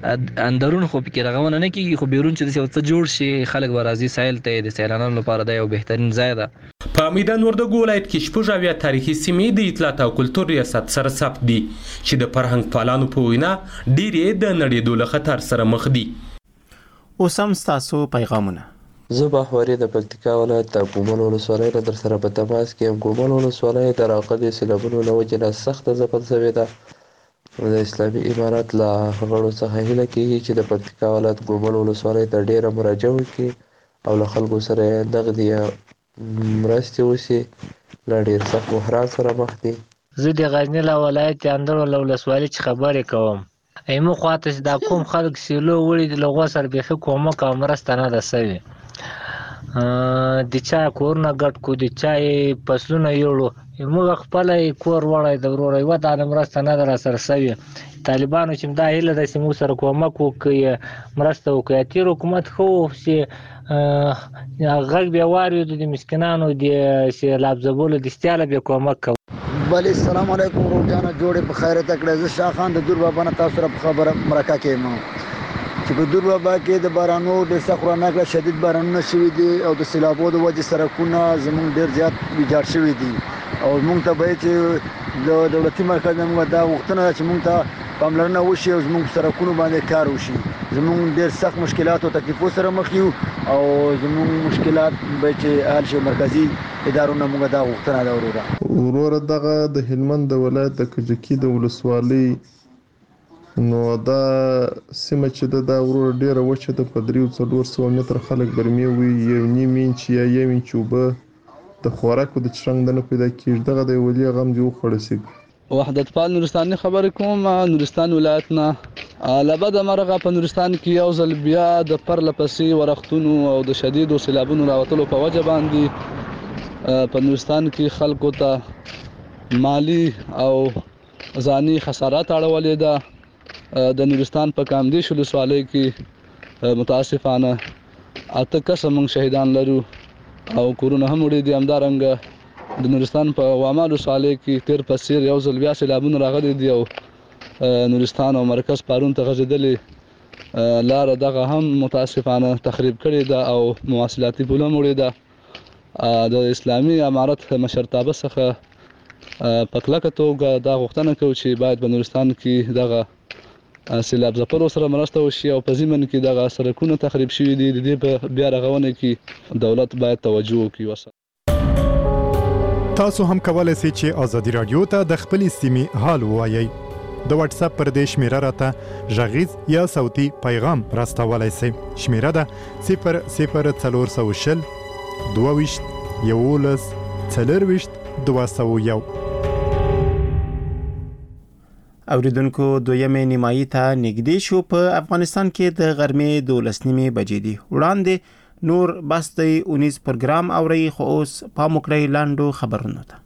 اندرون خو پکې رغونه نه کېږي خو بیرون چې داسې یو څه جوړ شي خلک به راځي سیل ته د سیلانیانو لپاره دا یو بهترین ځای ده. په میدان وردګو ولایت کې شپږ اویا تاریخي سیمې د اطلاعات او کلتور ریاست سره ثبت دي چې د فرهنګ پالانو په وینا ډېرې د نړیدو له خطر سره مخ دي. اوس هم ستاسو پیغامونه. زه باخوري د پکتیکا ولایت د ګومل ولسوالۍ نه در سره په تماس کې یم. ګومل ولسوالۍ د راغلي سیلابونو له وجې نه سخته ځپل شوې ده. د اسلامي امارات له غړو څخه هیله کېږي چې د پکتیکا ولایت ګومل ولسوالۍ ته ډېره مراجعه وکړي او له خلکو سره یې نغدي مرستې وشي. له ډېر سخت بحران سره مخ دي. زه د غزني له ولایت اندړ له ولسوالۍ څخه خبرې کوم. ایمو خواته چې دا کوم خلک سیلو وړي د لغو سره بیخي کومک او مرسته نه ده سوې. د چا کورونه ګډ کو د چا فصلونه یوړو موږ خپل کور وړی د ورور یو د مرسته نه در سره سوي. طالبانو چې دا هیله د سیمو سره کومک وکړي مرسته وکړي. تیر حکومت خو چې غږ بیا واریو د مسکینانو د سیلاب زبولو د استیاله به کومک کوي. بله السلام علیکم روزانه جوړې په خیرت کړه. زه شاه خان د دور بابا نه تاسو سره په خبره مرکه کوم چې په دور بابا کې د بارانو د سخرانه شدید بارانونه شوي دي او د سیلابو د وجې سړکونه زموږ ډېر زیات ویجاړ شوي دي او موږ ته باید چې د دولتي مرکز نه موږ دا غوښتنه ده چې موږ ته پاملرنه وشي او زموږ سړکونو باندې کار وشي. زموږ ډېر سخت مشکلات او تکلیفو سره مخ یو او زموږ مشکلات باید چې حل شي. مرکزي ادارو نه موږ دا غوښتنه ده. وروره وروره دغه د هلمند د ولایت د کجکي د ولسوالۍ نو دا سیمه چې ده دا ورور ډیره وچه ده. په دریو څلور سوه متره خلک برمې وي یو نیم انچ یا یو انچ اوبه د خوراک او د چرنګ د نه پیدا کېږي. دغه د ولي غم دې وخوړسي. وحدت پال نورستاني خبرې کوم. نورستان ولایت نه لبد مرغه په نورستان کې یو ځل بیا د پرله پسې ورښتونو او د شدیدو سیلابونو راوتلو په وجه باندې په نورستان کې خلکو ته مالی او ځاني خسارات اړولې ده. د نورستان په کامدیش ولسوالۍ کې متاسفانه اته کسه موږ شهیدان لرو او کورونه هم وړي دي. همدارنګه د نورستان په واما ولسوالۍ کې تیر په څېر یو ځل بیا سیلابونه راغلي دي او نورستان او مرکز پارون ته غځېدلې لاره دغه هم متاسفانه تخریب کړې ده او مواصلاتي پوله هم وړې ده. د اسلامي امارت مشرتابه څخه په کلکه توګه دا غوښتنه کوو چې باید په نورستان کې دغه سیلاب ځپلو سره مرسته وشي او په ضمن کې دغه سړکونه تخریب شوي دي. د دې په بیا رغونه کې دولت باید توجه وکړي. تاسو هم کولای شئ چې ازادي رادیو ته د خپلې سیمې حال ووایئ. د واتس اپ پر دې شمیره راته ژغیز یا صوتي پیغام راستولای شئ. شمیره ده صفر صفر څلور سوه شل دوه ویشت یولس څلور ویشت دوه سوه یو. اوریدونکو دویمه نیمایي ته نږدې شو. په افغانستان کې د غرمې دولس نیمې بجې دي. وړاندې نور بس د اونیز پروګرام اوري، خو اوس پام وکړئ لاندو خبرونو ته.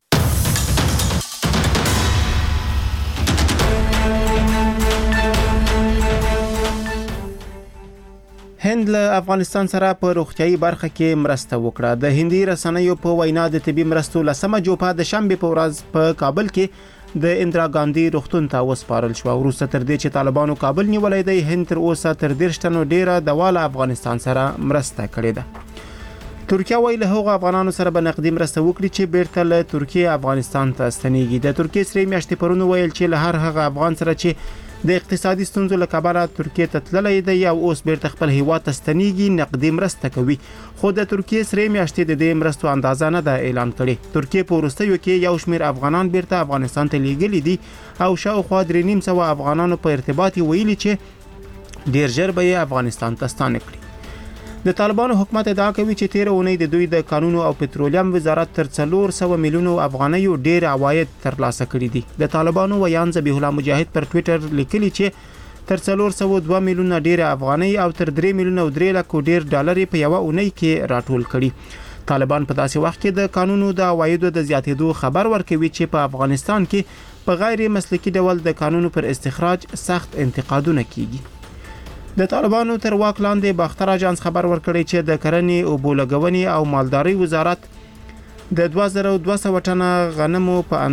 هند له افغانستان سره په روغتيایي برخه کې مرسته وکړه. د هندي رسنیو په وینا د طبي مرستو لسمه جوپه د شنبه په ورځ په کابل کې د اندرا ګاندی روغتون ته وسپارل شو. وروسته تر دې چې طالبانو کابل نیولای دی، هند تر اوسه تر دېرش تنو ډیره د واله افغانستان سره مرسته کړې ده. ترکیه وایي له هغو افغانانو سره به نقدي مرسته وکړي چې بیرته له ترکیه افغانستان ته ستنېږي. د ترکیه سرې میاشتې پرون ویل چې له هر هغه افغان سره چې د اقتصادي ستونزو له کبله ترکیه ته تللی دی او اوس بیرته خپل هیواد ته ستنېږي نقدي مرسته کوي. خو د ترکیه سرې میاشتې د دې مرستو اندازه نه ده اعلان کړې. ترکیه په وروستیو کې یو شمېر افغانان بیرته افغانستان ته لیږلي دي او شاوخوا درې نیم سوه افغانانو په ارتباط ویلي چې ډیر ژر به یې افغانستان ته ستانه کړي. د طالبانو حکومت ادعا کوي چې تیر اونۍ د دوی د قانون او پټرولیم وزارت تر څلور سوه میلیونو افغانیو ډیر عواید ترلاسه کړي دي. د طالبانو ویان ذبیح الله مجاهد پر ټوئیټر لیکلي چې تر څلور سوه دوه میلیونه ډیر افغاني او تر درې میلیونه او درې لکه ډیر ډالر په یو اونۍ کې راټول کړي. طالبان په داسې وخت کې د قانونو د عوایدو د زیاتېدو خبر ورکوي چې په افغانستان کې په غیر مسلکي ډول د قانونو پر استخراج سخت انتقادونه کیږي. د طالبانو تر واک لاندې باختر اژانس خبر ورکړی چې د کرنې او بولګونې او مالدارۍ وزارت د دوه زره دوه سوه ټنه غنمو په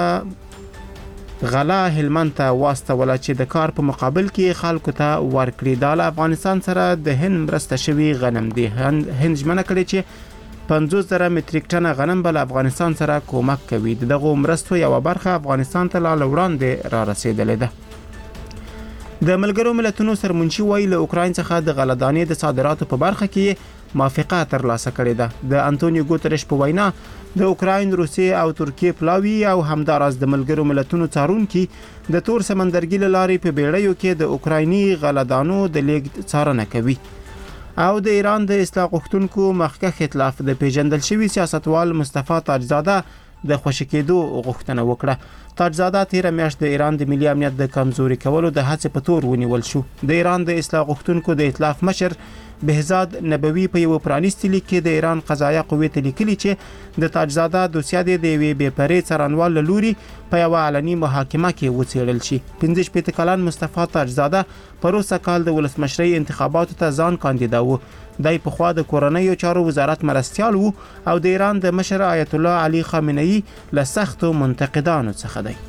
اندازه غلا هلمند ته واستوله چې د کار په مقابل کې خلکو ته ورکړي. دا له افغانستان سره د هند مرسته شوي غنم دی. هند ژمنه کړې چې پنځوس زره متریک ټنه غنم به له افغانستان سره کومک کوي. دغه مرستو یو برخه افغانستان ته لا وړاندې را رسیدلې ده. د ملګرو ملتونو سرمنشي وایي له اوکراین څخه د غلهدانې د صادراتو په برخه کې موافقه ترلاسه کړې ده. د انټونیو ګوتریش په وینا د اوکراین، روسیې او ترکیې پلاوی او همداراز د ملګرو ملتونو څارونکي د تور سمندرګي له لارې په بیړیو کې د اوکرایني غلهدانو د لیږد څارنه کوي. او د ایران د اصلاح غوښتونکو مخکښ ائتلاف د پیژندل شوي سیاستوال مصطفی تاجزاده د خوشی کېدو غوښتنه وکړه. تاجزاده تیر میاشت د ایران د ملي امنیت د کمزوري کولو د هڅې په تور ونیول شو. د ایران د اصلاح غوښتونکو د ائتلاف مشر بهزاد نبوي په یو پرانیستي لیک کې د ایران قضایه قوې ته لیکلي چې د تاجزاده دوسیه د یوې بې پرې څارنوال له لوري په یوه علني محاکمه کې وڅېړل شي. پنځه شپېته کلن مصطفی تاجزاده پروسه کال د ولسمشرۍ انتخاباتو ته ځان کاندیدا و. دای په خوا د کورنیو چارو وزارت مرستیال وو او د ایران د مشر آیت الله علي خامنه‌ای له سختو منتقدانو څخه دی.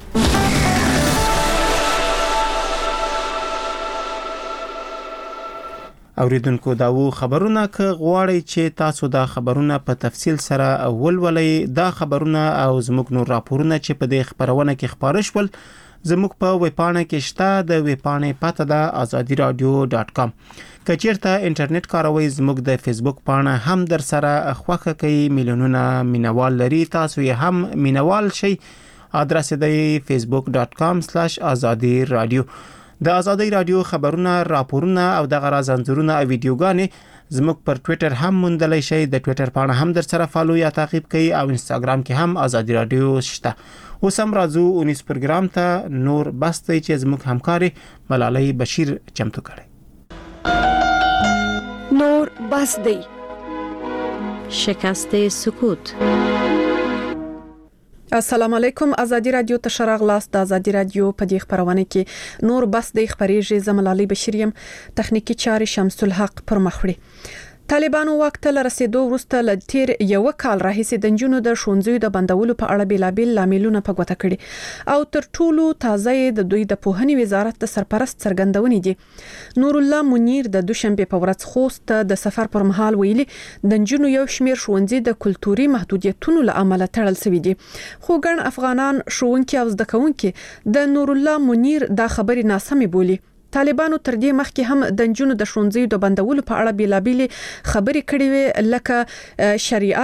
اوریدونکو دا وو خبرونه که غواړئ چې تاسو دا خبرونه په تفصیل سره ولولئ. دا خبرونه او زموږ نور راپورونه چې په دې خبرونه کې خپاره شول زموږ په ویبپاڼه کې شته. د ویبپاڼې پته ده آزادي رادیو ډاټ کام. که چیرته انټرنیټ کاروئ زموږ د فیسبوک پاڼه هم در سره خوښه کوي. میلیونونه مینوال لري، تاسو یې هم مینوال شئ. ادرس دی فیسبوک ډاټ کام سلاش آزادي رادیو. د آزادي رادیو خبرونه، راپورونه او دغه راز انځورونه او ویډیوګانې زموږ پر ټوئیټر هم موندلای شئ. د ټوئیټر پاڼه هم در سره فالو یا تعقیب کړئ او انستګرام کې هم آزادي رادیو شته. اوس هم راځو اونیس پروګرام ته. نور بس دی چې زموږ همکاري ملالۍ بشیر چمتو کړي. نور بس دی. شکست سکوت. السلام علیکم. آزادي رادیو ته شرغ لاس د آزادي رادیو په دې خبرونه کې نور بس د خبرېږي. زملالي بشیریم، تخنیکی چاري شمس الحق پر مخوړي. طالبانو واک ته رسیدو وروسته ل تیر یو کال راهیسې د جنونو د شونځیو د بندولو په اړه بیلابل لاملونه په ګوته کړي او تر ټولو تازه د دوی د پوهنې وزارت د سرپرست څرګندونې دي. نور الله منیر د دوشنبه په ورځ خوست د سفر پر مهال ویلي د جنونو یو شمیر شونځي د کلتوري محدودیتونو له امله تړل شوی دي. خو ګڼ افغانان شوونکي او زده کوونکي د نور الله منیر دا خبرې ناسمه بولي. طالبانو تر دې مخکې هم د جنونو د شونځیو د بندولو په اړه بیلابل خبرې کړې وې، لکه شریعت،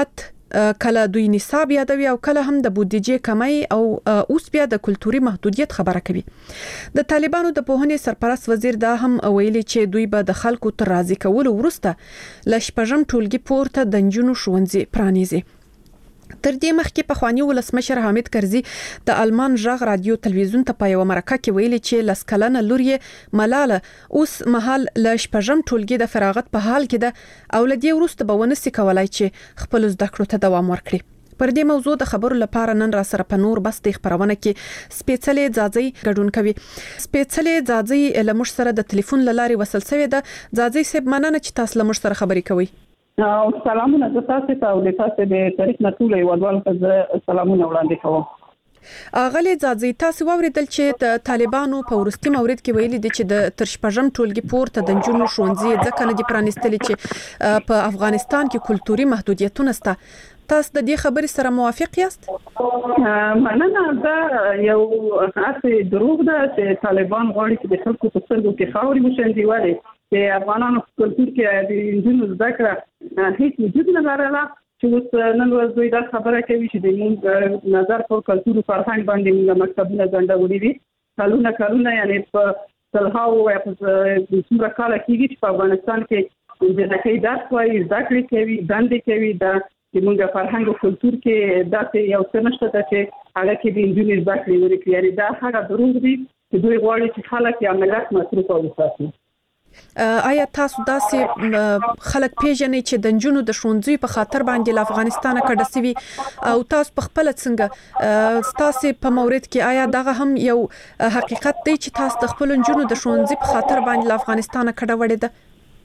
کله دوی نصاب یادوي او کله هم د بودیجې کمی او اوس بیا د کلتوري محدودیت خبره کوي. د طالبانو د پوهنې سرپرست وزیر دا هم ویلي چې دوی به د خلکو تر راضي کولو وروسته ل شپږم ټولګي پورته د نجونو ښوونځي پرانیزي. تر دې مخکې په خواني ولسمشر حامد کرزي د آلمان ژغ رادیو تلویزیون ته په یو مرکه کې ویلي چې لسکلنه لور یې ملاله اوس مهال ل شپږم ټولګي د فراغت په حال کې ده او لدی وروسته به ونسي کولای چې خپل زده کړو ته دوام ورکړي. پر دې موضوع د خبرو لپاره نن را سره په نور بس د خبرونه کې سپېڅلې ځاځي ګډون کوي. سپېڅلې ځاځي لمر سره د ټلیفون لاري وصل شوی ده. ځاځي سب مننه چې تاسو لمر سره خبرې کوي. سلامونه تاسو ته او تاسو د تاریخ نټولې ودوال ته سلامونه وړاندې کوم. اغلی ځاځي تاسو ووریدل چې د طالبانو په ورستي مورید کې ویلي دي چې د تر شپږم ټولګي پورته د نجونو ښوونځي ځکه نه دي پرانیستلي چې په افغانستان کې کلتوري محدودیتونه شته. تاسو د دې خبرې سره موافق یاست؟ مننه. دا یو اصلي دروغ ده چې طالبان غواړي چې د خلکو په سترګو کې خاورې وشیندي ولې چې افغانانو په کلتور کې د نجونو زده کړه هیڅ وجود نه لرله چې اوس نن ورځ دوی دا خبره کوي چې د موږ نظر په کلتور فرهنګ باندې موږ مکتبونه ځنډولي دي کلونه کلونه یعنی په سلهاو یا په څومره کاله کېږي چې په افغانستان کې جنکۍ درس وایي زده کړې کوي دندې کوي دا چې موږ فرهنګ او کلتور کې داسې یو څه نشته چې هغه کې د نجونې زده کړې ورکړي یعنی دا هغه دروغ دي چې دوی غواړي چې خلک یا ملت مصروف وساتي. آیا تاسو داسې خلک پیژنئ چې د نجونو د ښوونځي په خاطر باندې له افغانستان کډه سوي او تاسو په خپل څنګه تاسو په مورید کې آیا دغه هم یو حقیقت دی چې تاسو د خپل نجونو د ښوونځي په خاطر باندې له افغانستان کډه وړې ده؟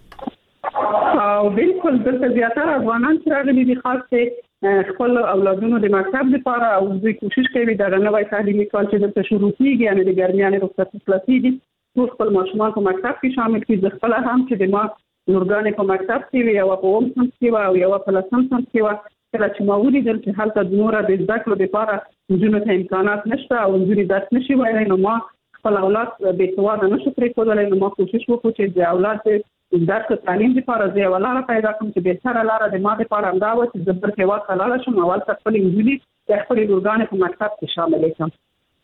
او بالکل دلته زیاتره افغانان چې راغلي دي خاصه خپل اولادونو د مکتب لپاره او دوی کوشش کوي دا نوې تعلیمي کال چې دلته شروع کیږي یعنی د ګرمیانې رخصتي خلاصيږي ټول خپل ماشومان په مکتب کې شامل کړي. خپل هم چې د ما نورګانې په مکتب کې وي او په اوم سم کې او یو په لسم سم کې و کله چې ما ولیدل چې هلته د نور د زده کړو لپاره نجونو ته امکانات نشته او نجونې درس نشي وایي نو ما خپل اولاد به سواده نشو پرې کولای نو ما کوشش وکړ چې د اولاد درس تعلیم لپاره ځای ولاره پیدا کوم چې به سره لاره د ما لپاره امدا و چې زبر کې واټ لاله شم اول خپل نجونې د خپل نورګانې په مکتب کې شامل کړم.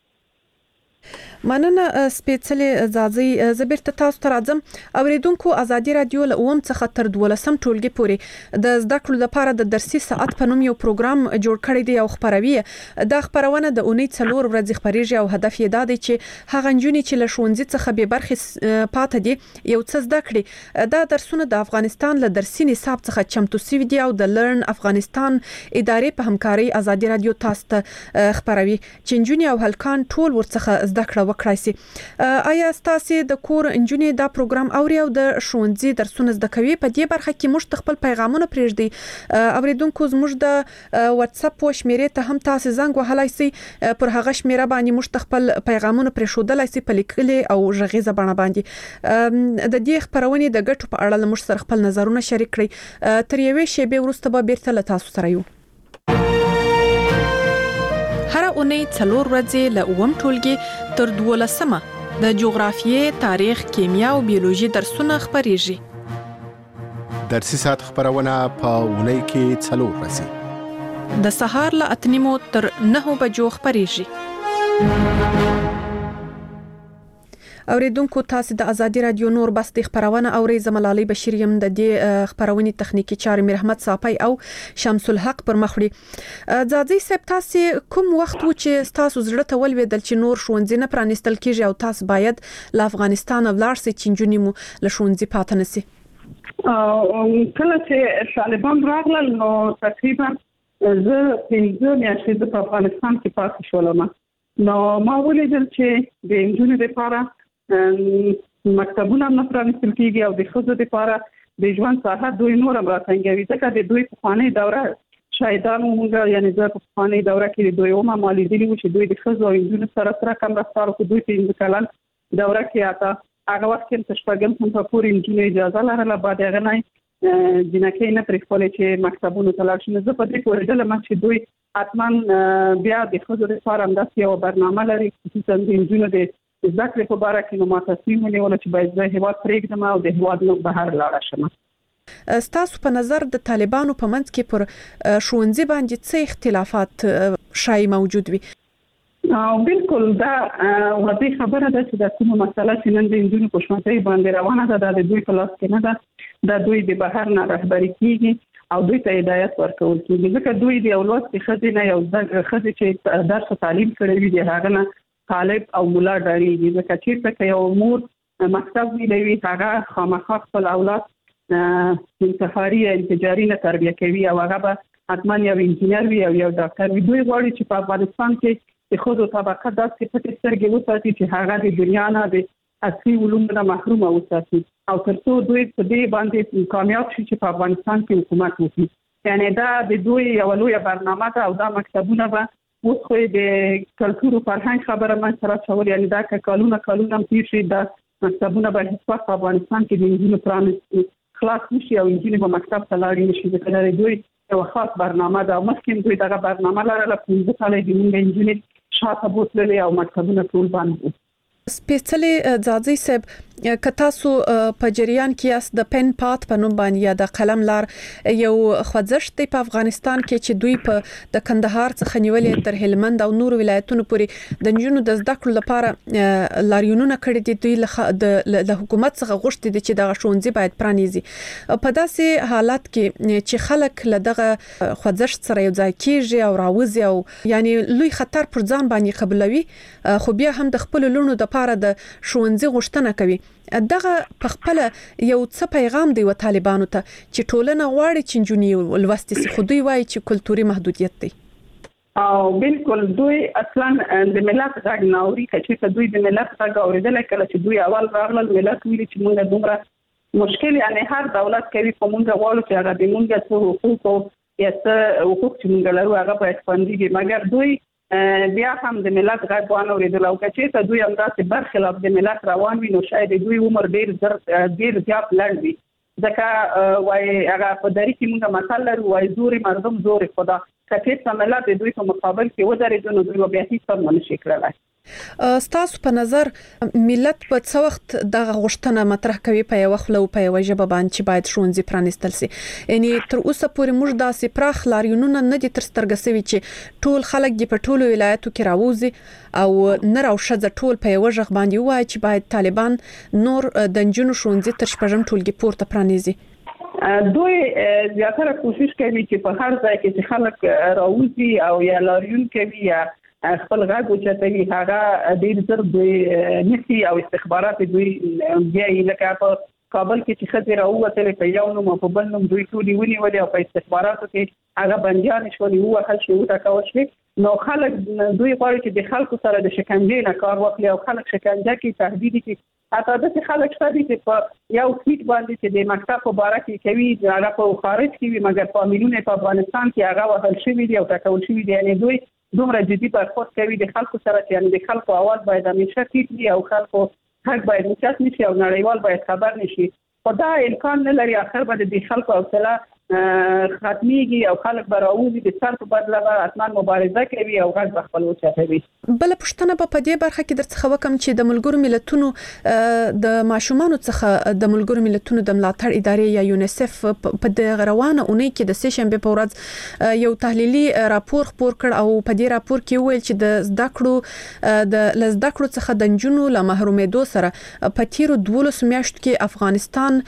مننه سپېڅلې ځاځي زبر ته تاسو ته راځم. اوریدونکو ازادي رادیو له اوم څخه تر دولسم ټولګي پورې د زده کړو لپاره د درسي ساعت په نوم یو پروګرام جوړ کړی دی او خبروي. دا خبرونه د اونۍ څلور ورځې خبريږي او هدف یې دا دی چې هغه نجونې چې له ښوونځي څخه به برخې پاتې دي یو څه زده کړي. دا درسونه د افغانستان له درسي نصاب څخه چمتو شوي دي او د لرن افغانستان ادارې په همکاري ازادي رادیو تاسو ته خبروي چې نجونې او هلکان ټول ورڅخه زده کړه وکړای شي. آیا تاسو د کور انجونې دا پروګرام اوري او د ښوونځي درسونه زده کوي؟ په دې برخه کې موږ خپل پیغامونه پرېږدي. اوریدونکو زموږ د واتس اپ شمیرې ته هم تاسو زنګ وهلای شئ. پر هغه شمیره باندې موږ خپل پیغامونه پرېښودلای شئ په لیکلي او غږیزه بڼه باندې. د دې خبرونې د ګټو په اړه موږ سره خپل نظرونه شریک کړئ. تر یوې شېبې وروسته به بیرته له تاسو سره یو. هر اونۍ څلور ورځې له اووم ټولګي تر دولسمه د جغرافیې، تاریخ، کیمیا او بیولوژي درسونه خبريږي. درسي ساعت خبرونه په اونۍ کې څلور ورځې د سهار له اته نیمو تر نهو بجو خبريږي. اوریدونکو تاسو د ازادي رادیو نور بس د خبرونه اوري. زملالي بشیر يم د دې خبرونې تخنیکی چارې مرحمت صافي او شمس الحق پر مخړي. ځاځي سپ تاسو کوم وخت و چې تاسو زړه ته ولویدل چې نور ښوونځي نه پرانیستل کیږي او تاسو باید له افغانستان ولاړ سئ چې نجونې مو له ښوونځي پاتې نشي؟ کله چې طالبان راغلل نو تقریبا زه پنځه میاشتې په افغانستان کې پاتې شولم. نو ما ولیدل چې د نجونو لپاره مکتبونه نه پرانیستل کیږي او د ښځو لپاره د ژوند ساحه دوی نور امراتنګوي ځکه د دوی په خواني دوره شاهدانو موږ یعنی زه په خواني دوره کې دوی اومه مالي دي چې دوی د ښځو او نجونو سره سره کم راستاره کو دوی په کلن دوره کې آتا هغه وخت کې تشپګم هم په پوری نجونې اجازه لرله بعد هغه نه جنکې نه پرې خپل چې مکتبونو ته لاړ شي. زه په دې پورې ډله ما چې دوی اتمن بیا د ښځو لپاره همداسې یو برنامه لري خصوصا د نجونو د زده کړې په اړه کې نو ما تصمیم ونیول چې باید زه هیواد پرېږدم او د هیواد نه بهر لاړ شم. ستاسو په نظر د طالبانو په منځ کې پر ښوونځي باندې څه اختلافات شای موجود وي؟ او بالکل دا واضح خبره ده چې د کومه مسله چې نن د انجونو په ښوونځي باندې روانه ده د دوی په لاس کې نه ده، د دوی د بهر نه رهبري کیږي او دوی ته هدایت ورکول کیږي، ځکه دوی د اولاد کې خځې نه یو خځې چې درس او تعلیم کړی وي د هغه نه طالب او مولا ډاریږي، ځکه چې که یو مور مکتب ویلوي هغه خامخا خپل اولاد انتحاري یا انفجاري نه تربیه کوي او هغه به حتما یو انجینر وي او یو ډاکټر وي. دوی غواړي چې په افغانستان کې د ښځو طبقه داسې پټې سترګې وساتي چې هغه د دنیا نه د اصلي علومو نه محروم وساتي او تر څو دوی په دې باندې کامیاب شي چې په افغانستان کې حکومت وکړي. یعنی دا د دوی یو لویه برنامه ده او دا مکتبونه به اوس خو د کلتور او فرهنګ خبره من سره چول، یعنی دا که کالونه کالونه تیر شي دا مکتبونه به هیڅ وخت په افغانستان کې د انجونو پرانیستي خلاص نشي او انجونې به مکتب ته لاړې نشي، ځکه دوی یو خاص برنامه ده. مخکې دوی دغه برنامه لرله، پنځه کاله یې زموږ انجونې شاته بوتللې او مکتبونه ټول بند وو. سپېڅلې ځاځي صاحب که تاسو په جریان کې یاست د پن پات په نوم باندې یا د قلم لار یو خوځښت دی په افغانستان کې چې دوی په د کندهار څخه نیولې تر هلمند او نور ولایتونو پورې د نجونو د زده کړو لپاره لاریونونه کړي دي. دوی د حکومت څخه غوښتي دي چې دغه ښوونځي باید پرانیزي. په داسې حالات کې چې خلک له دغه خوځښت سره یو ځای کیږي او راوځي او یعنی لوی خطر پر ځان باندې قبلوي، خو بیا هم د خپل لونو د لپاره د ښوونځي غوښتنه کوي، دغه په خپل یو څه پیغام دی و طالبانو ته چې ټولنه غواړي چې نجونې لوستي سي، خو دوی وایي چې کلتوري محدودیت دی. او بالکل دوی اصلا د ملت غږ نه اوري، چې دوی د ملت غږ اوریدل کله چې دوی اول راغلل ملت ویلي چې موږ دومره مشکل، یعنی هر دولت کوي په موږ غواړو چې هغه د موږ څه حقوق یا څه حقوق چې موږ لرو هغه باید خوندي وي، مګر دوی بیا هم د ملت غږ وانه اوریدل او چې ته دوی هم داسې برخلاف د ملت روان وي نو شاید دوی عمر ډیر زر ډیر زیات لنډ وي، ځکه وای هغه په دری کې موږ مثال لرو وای زوري مردم زوري خدا، کله چې ملت دوی په مقابل کې ودرېدل نو دوی بیا هیڅ هم نشي کولای. ستاسو په نظر ملت په څو وخت دغه غوښتنه مطرح کوي په یو خلو په یو ژبه باندې چې باید ښوونځي پرانیستل سي؟ یعنی تر اوسه پورې موږ داسې پراخ لاریونونه نه دي تر سترګې سوي چې ټول خلک د په ټولو ولایتو کې راوځي او نر او ښځه ټول په یو ژغ باندې وایي چې باید طالبان نور د نجونو ښوونځي تر شپږم ټولګي پورته پرانیزي. دوی زیاتره کوشش کوي چې په هر ځای کې چې خلک راوځي او یا لاریون کوي یا خپل غږ اوچتوي هغه ډیر زر دوی نسی او استخبارات دوی بیا لکه په کابل کې چې خځې راووتلې په یو نوم په بل نوم دوی ټولې ونیولې او په استخباراتو کې هغه بندیان شولې ووهل شي وټاکول شي، نو خلک دوی غواړي چې د خلکو سره د شکنجې نه کار واخلي او خلک شکنجه کې تهدید کې حتی د خلک شته چې په یو سیټ باندې چې د مکتب په باره کې کوي هغه په خارج کې وي، مګر فامیلونه په افغانستان کې هغه وهل شوي دي او ټاکول شوي دي. یعنی دوی دومره جدي برخورد کوي د خلکو سره چې یعنی د خلکو आवाज باید همیشه ټیټ وي او خلکو حق باید مشات نشي او نړیوال باید خبر نشي، خو دا امکان نه لري. اخر به د خلکو حوصله ختميږي او خلک به راوځي د سر په بدله به حتما مبارزه کوي او غږ به خپل اوچتوي. بل پښتنه په دې برخه کې درڅخه وکم چې د ملګرو ملتونو د ماشومانو څخه د ملګرو ملتونو د ملاتړ ادارې یا یونیسف په د روانه اونۍ کې د سه شنبه په ورځ یو تحلیلي راپور خپور کړ او په دې راپور کې ویل چې د زده کړو د لزده کړو څخه د نجونو له محرومېدو سره په تیرو دولسو میاشتو کې افغانستان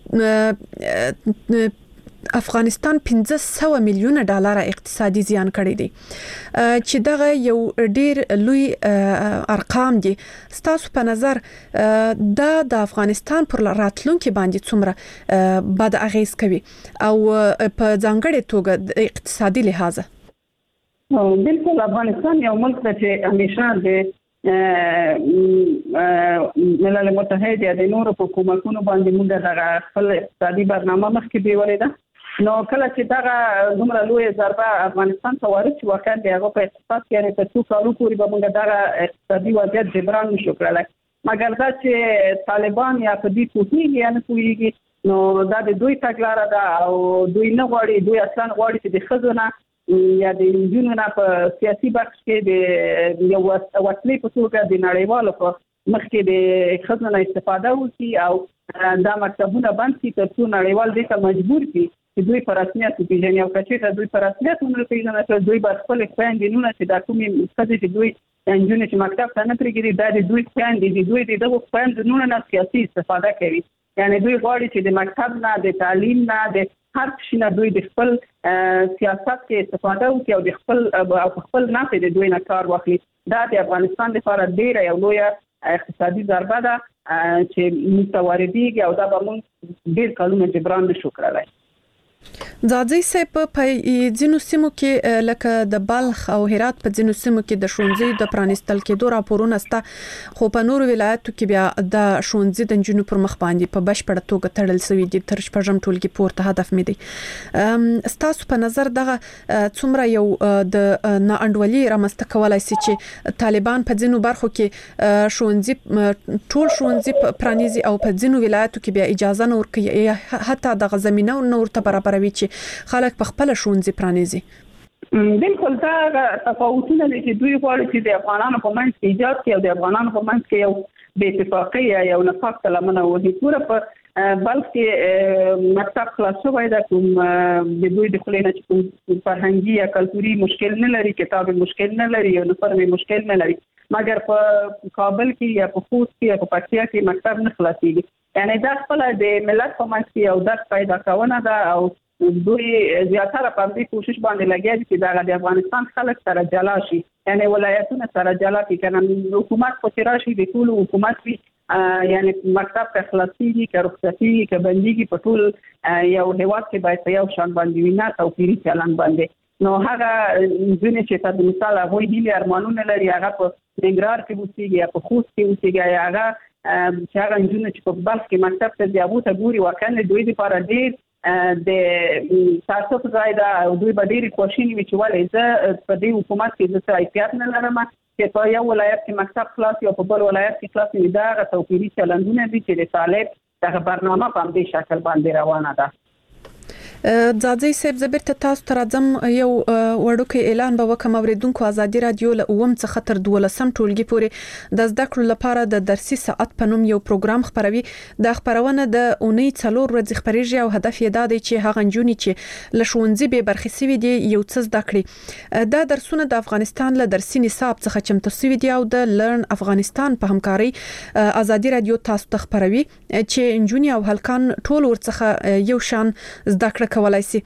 افغانستان پنځه سوه میلیونه ډالر اقتصادي زیان کړی دی چې دغه یو ډیر لوی ارقام دي. ستاسو په نظر دا د افغانستان پر راتلونکو باندې څومره بد اغیز کوي او په ځانګړي توګه د اقتصادي لحاظ؟ بالکل افغانستان یو ملک دی چې همیشه د ملل متحد یا د نورو حکومتونو باندې موږ دغه خپل اقتصادي برنامه مخکې بیولې ده، نو کله چې دغه دومره لوی ضربه افغانستان ته وارد شي واقعا د هغه په اقتصاد کې یعنې په څو کالو پورې به موږ دغه اقتصادي وضعیت جبران نشو کړلی، مګر دا چې طالبان یا په دې پوهېږي یا نه پوهېږي نو دا د دوی تګلاره ده او دوی نه غواړي، دوی اصلا غواړي چې د ښځو نه یا د نجونو نه په سیاسي بخش کې د یو وسیلې په توګه د نړیوالو په مخ کې د ښځو نه استفاده وکړي او دا مکتبونه بند شي ترڅو نړیوال دې ته مجبور شي چې دوی په رسمیت وپېژني او که چېرته دوی په رسمیت ونه پېژني چې دوی به خپلې خویندې نونه چې دا کومې ښځې چې دوی نجونې چې مکتب ته نه پرېږدي دا د دوی خویندې دي دوی د دغو خویندو نونه نه سیاسي استفاده کوي یعنې دوی غواړي چې د مکتب نه د تعلیم نه د هر شي نه دوی د خپل سیاست کې استفاده وکړي او د خپل او خپل نفع د دوی نه کار واخلي دا د افغانستان لپاره ډېره یو لویه اقتصادي ضربه ده چې موږ ته واردېږي او دا به موږ ډېر کلونه جبران نشو کړلی ځاځي صاحب په ځینو سیمو کې لکه د بلخ او هرات په ځینو سیمو کې د ښوونځي د پرانیستل کېدو راپورونه ستا خو په نورو ولایتو کې بیا د ښوونځي د نجونو پر مخ باندې په بشپړه توګه تړل شوی دي تر شپږم ټولګي پورته هدف مې دی ستاسو په نظر دغه څومره یو د ناانډولي رامنځته کولای شي چې طالبان په ځینو برخو کې ښوونځي ټول ښوونځي پرانیزي او په ځینو ولایتو کې بیا اجازه نه ورکوي حتی دغه زمينه نه ورته برابر وي چې خلک په خپل ښوونځي پرانیزي بالکل دا تفاوتونه دي چې دوی غواړي چې د افغانانو په منځ کې ایجاد کړي او د افغانانو په منځ کې یو بې اتفاقي یا یو نفاق لمنه وهي پوره په بلکې مکتب خلاص شوی دا کوم د دوی د خلینو چې کوم فرهنګي یا کلتوري مشکل نه لري کتاب مشکل نه لري او نفر مشکل نه لري مګر په کابل کې یا په خوست کې یا په پکتیا کې مکتب نه خلاصيږي یعنی دا خپل د ملت په منځ کې یو درس پیدا کونه ده او دوی زیاتره په دې کوشش باندې لګیا دي چې دا د افغانستان خلک سره جلا شي یعنی ولایتونه سره جلا کی کنه حکومت په راشي د ټول حکومت وی یعنی مکتب ته خلاصيږي که رخصتي که بنديږي په ټول یو هیواد کې باید یو شان باندې وینا توپیری چلن باندې نو هغه ځینې چې په مثال هغه هیله ارمانونه لري هغه په نګرار کې وسیږي یا په خوست کې وسیږي یا هغه چې هغه نجونې چې په بلخ کې مکتب ته ځي هغه ته ګوري واقعا دوی لپاره ډېر د تاسو ځای دا دوی به ډېر کوښښ وکړي چې ولې زه په دې حکومت کې د سایپیات نه لرم چې په یو ولایت کې مکتب خلاص یا په بل ولایت کې خلاص وي دا غو توپیری چلندونه دي چې د طالب دغه برنامه په دې شکل باندې روانه ده ځاځي صاحب زبرته تاسو ته راځم یو وړوکی اعلان به وکم اوریدونکو ازادي رادیو له اوم څخه تر دولسم ټولګي پورې د زده کړو لپاره د درسي ساعت په نوم یو پروګرام خبروي د خبرونه د اونۍ څلور ورځې خبريږي او هدف یې دا دی چې هغه نجونې چې له ښوونځي به برخې سوي دي یو څه زده کړي دا درسونه د افغانستان له درسي نصاب څخه چمتو سوي دي او د لرن افغانستان په همکاري ازادي رادیو تاسو ته خبروي چې نجونې او هلکان ټول ورڅخه یو شان زده کړه کولای شي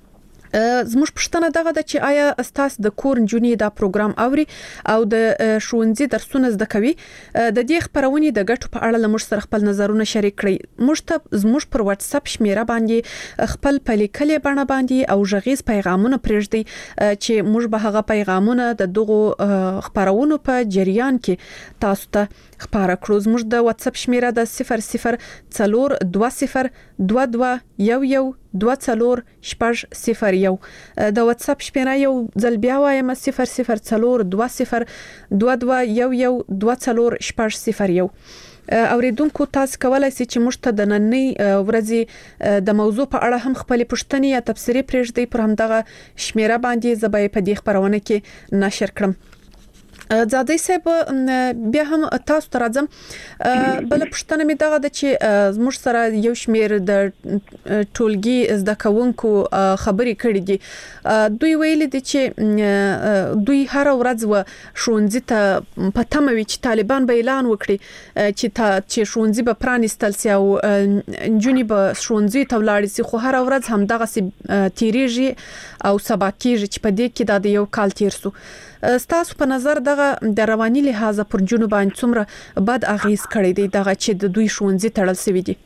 زموږ پښتنه دغه د چې آیا استاس د کور نجونې دا پروګرام اوري او د ښوونځي درسونه زده کوي د دې خبرونې د ګټو په اړه لمر سره خپل نظرونه شریک کړئ موږ ته زموږ پر واتس اپ شمیره باندې خپل پلیکلې بڼه باندې او ژغیز پیغامونه پرېږدي چې موږ به هغه پیغامونه د دغه خبرونو په جریان کې تاسو ته خبره کړو زموږ د واتس اپ شمیره د صفر صفر څلور دوه صفر دوه دوه یو یو دوه څلور شپږ صفر یو د واتس اپ شمیره یو ځل بیا وایم صفر صفر څلور دوه صفر دوه دوه یو یو دوه څلور شپږ صفر یو اوریدونکو تاسو کولای شئ چې موږ ته د نننۍ ورځې د موضوع په اړه هم خپل پوښتنې یا تبصرې پرېږدئ پر همدغه شمیره باندې زبې په دې خبرونه کې نشر کړم ځاځي صاحب بیا هم تاسو ته راځم بل پښتنه مې دغه د چې زموږ سره یو شمیر د ټولګي زده کوونکو خبرې کړې دي دوی ویل دي چې دوی هر ورځ و ښوونځي ته پته مې چې طالبان به اعلان وکړي چې تا چې ښوونځي به پرانیستل سي او جونی به ښوونځي ته ولاړ سي خو هر ورځ هم دغه سي تیریږي او سبا کېږي چې په دې کې د یو کال تیر سو ستاسو په نظر دغه د رواني لحاظه پر جنوب باندې څومره بد اغیز کړی دی دغه چې د دوی ښوونځي تړل شوی دي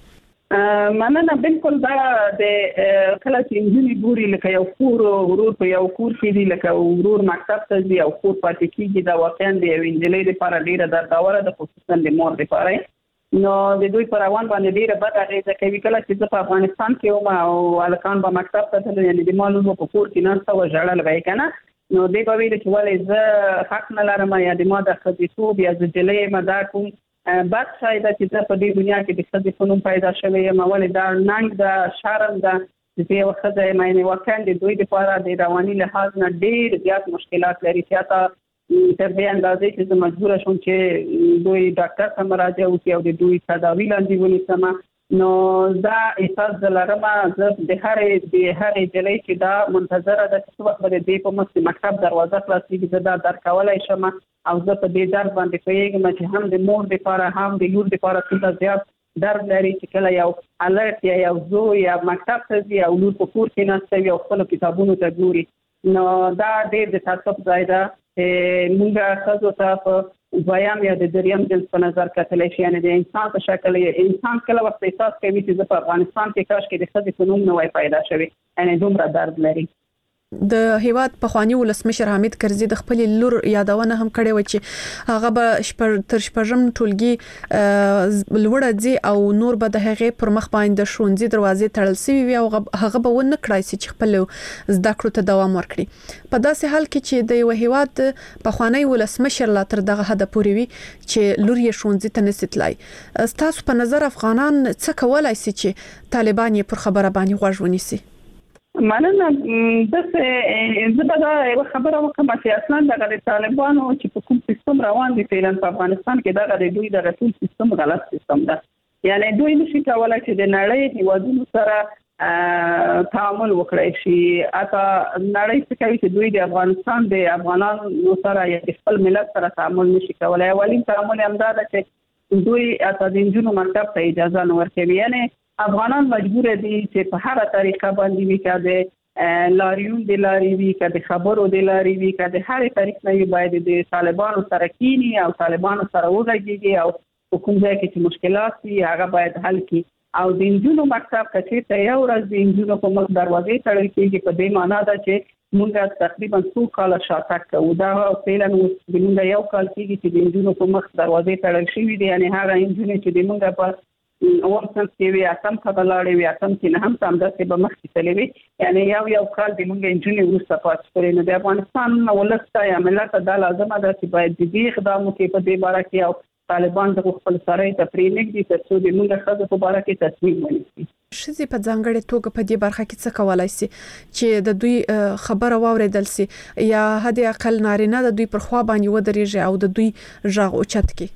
مننه بالکل دا د کله چې انجینری ګوري لکه یو کور ورور په یو کور کې دی لکه ورور مکتب ته دی او کور پاتې کیږي دا واقعا د انجلۍ لپاره ډیره درداوره ده خصوصا د مور لپاره نو د دوی پر روان باندې ډیره بد اغیزه کوي کله چې په افغانستان کې وم او الکان په مکتب ته تلل یعنی د مالونو په کور کې نه څو ژړل وای کنه نو دې په ویل چې ولې زه حق نه لرم یا د ما د خديتوب یا د جلې مدا کوم بد شاید چې په دې دنیا کې د خدای په نوم پیدا شوی یم ولې دا ننګ دا شرم دا چې وخت د مینه وکړ د دوی لپاره د رواني لحاظ نه ډېر زیات مشکلات لري چې تا تر دې اندازې چې مجبور شوم چې دوی ډاکټر ته مراجعه وکړي او د دوی تداوی لاندې ونیسم نو دا احساس دلارم زه د هرې د هرې جلې چې دا منتظره ده چې وخت به دې په مخ مکتب دروازه خلاصېږي دا در کولای شم او زه په دې درد باندې پوهېږم چې هم د مور لپاره هم د لور لپاره څومره زیات درد لري چې کله یو الرټ یا یو زوی یا مکتب ته ځي او لور په کور کې ناسته وي او خپلو کتابونو ته ګوري نو دا ډېر د تعصب ځای ده چې موږ ښځو ته په دویم یا د دریم جنس په نظر کتلی شي یعنې د انسان په شکل انسان کله وخت احساس کوي چې زه په افغانستان کې کاش کې د ښځې په نوم نه وای پیدا شوی یعنې دومره درد لري. د هیواد پخوانی ولسمشر حامد کرزي د خپل لور یادونه هم کړې و چې هغه به شپږ تر شپږم ټولګي لوړه ځي او نور به د هغې پر مخ باندې شونځي دروازې تړل شوی وي او هغه به ونه کړای شي چې خپل زده کړو ته دوام ورکړي په داسې حال کې چې د یو هیواد پخوانی ولسمشر لا تر دغه حد پورې وي چې لور یې شونځي ته نسیتلای ستاسو په نظر افغانان څه کولای شي چې طالبان یې پر خبره باندې غوږ ونیسي؟ مننه دغه زبده یو خبره وکم چې اصلا دغه طالبانو چې په کوم سیستم روان دي فعلا په افغانستان کې دغه دوی د رسول سیستم غلط سیستم ده یعنی دوی نشي کولای چې د نړۍ د وادونو سره تعامل وکړي شي اته نړۍ څخه کوي چې دوی د افغانستان د افغانانو سره یا خپل ملت سره تعامل نشي کولای اولین تعامل هم دا ده چې دوی اته د جنونو مکتب ته اجازه نه ورکوي یعنی افغانان مجبور دي چې په هر طریقه باندې وی کده لاریون د لاري وی کده خبرو د لاري وی کده هر طریق نه باید د طالبانو سره کینی او طالبانو سره وغږیږي او کوم ځای کې چې مشکلات دي هغه باید حل کی او د انجونو مکتب کې ته یو ورځ د انجونو په مخ دروازې تړل کېږي په دې معنی ده چې موږ تقریبا څو کال شاته کوو دا فعلا موږ یو کال کېږي چې د انجونو په مخ دروازې تړل شوې دي یعنی هغه انجونې چې د موږ په ورسن کې وي اتم خبرلاړې وي اتم کې نه هم تام داسې به مخ کې تلوي یعنی یو یو کال د موږ انجونې ورسته پات کړي نو د افغانستان ولسته یا ملت دا لازمه ده چې باید د دې اقدام کې په دې باره کې او طالبان د خپل سره ته پرېنګ دي ترڅو د موږ خزو په باره کې تصمیم ونیسي. شذې په ځانګړې توګه په دې برخه کې څه کولای شي چې د دوی خبره واوریدل شي یا هدي اقل نارینه د دوی پر خوا باندې ودرېږي او د دوی ژغ اوچت کی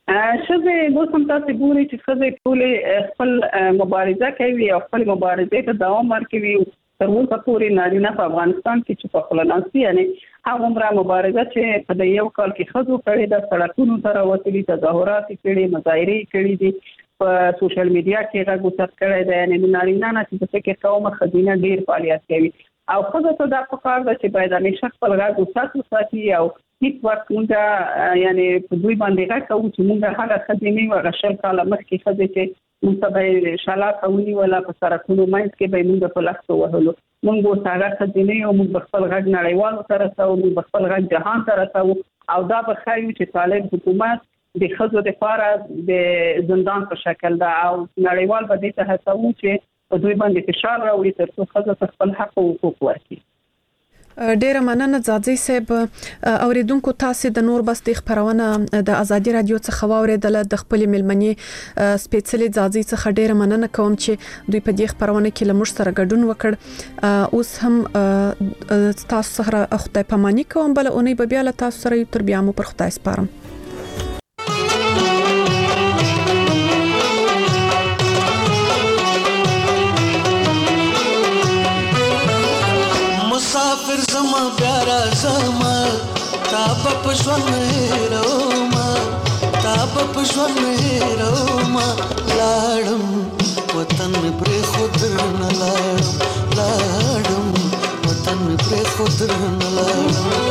شذې اوس هم تاسو ګورئ چې شذې ټول خپل مبارزه کوي او خپل مبارزې ته دوام ورکوي تر اوسه پورې نارینه په افغانستان کې چې په خپل ناسي یعنی هغه عمره مبارزه چې په یو کال کې خزو کړي د سړکونو سره وتلي تظاهرات کړي مظاهرې کړي دي په سوشل میډیا کې راغوتت کړي دي یعنی نارینه نه چې په کې قوم خزینه ډیر فعالیت کوي او خزو ته د پکار د چې باید همیشه خپل راغوتت وساتي او هیڅ وخت موږ یعنی په دوی باندې راکوو چې موږ هغه خزینه او غشل کاله مخکې خزې چې موږ به شاله کوي ولا په سرکونو مېز کې به موږ په لاسو وهلو موږ وساره خزینه او موږ خپل غږ نړیوال سره سره موږ خپل غږ جهان سره سره او دا به خایو چې طالب حکومت د خزو د لپاره د زندان په شکل دا او نړیوال به دې ته هڅو چې په دوی باندې فشار راوړي ترڅو خزو خپل حق او حقوق ورکړي. ډیره مننه ځاځي صاحب اوریدونکو تاسو د نور بس د خبرونه د ازادي رادیو څخه واوریدل د خپل ملمنې سپیشلی ځاځي څخه ډیره مننه کوم چې دوی په دې خبرونه کې لمر سره ګډون وکړ اوس هم تاسو سره خدای پاماني کوم بل اونۍ به بیا له تاسو سره تر بیا مو پر خدای سپارم. مسافر زما پیارا زما تاب پښون هروما تاب پښون هروما لاړم وطن پر خود نه لاړم لاړم وطن پر خود نه لاړم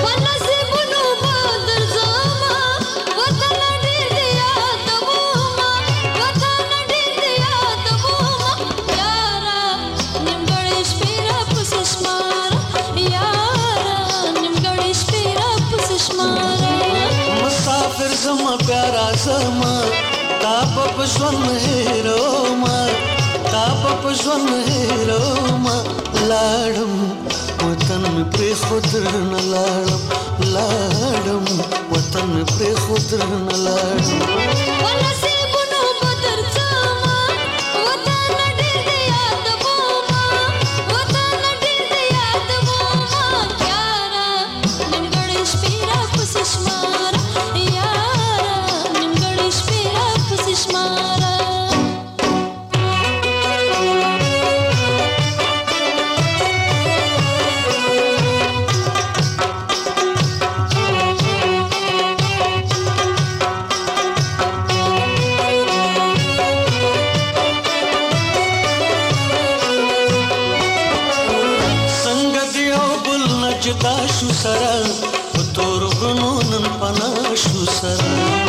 زما پیارا زما تاب پښون هروما تاب پښون هروما لاړم وطن پر خود نه لاړم لاړم وطن پر خود نه لاړم سره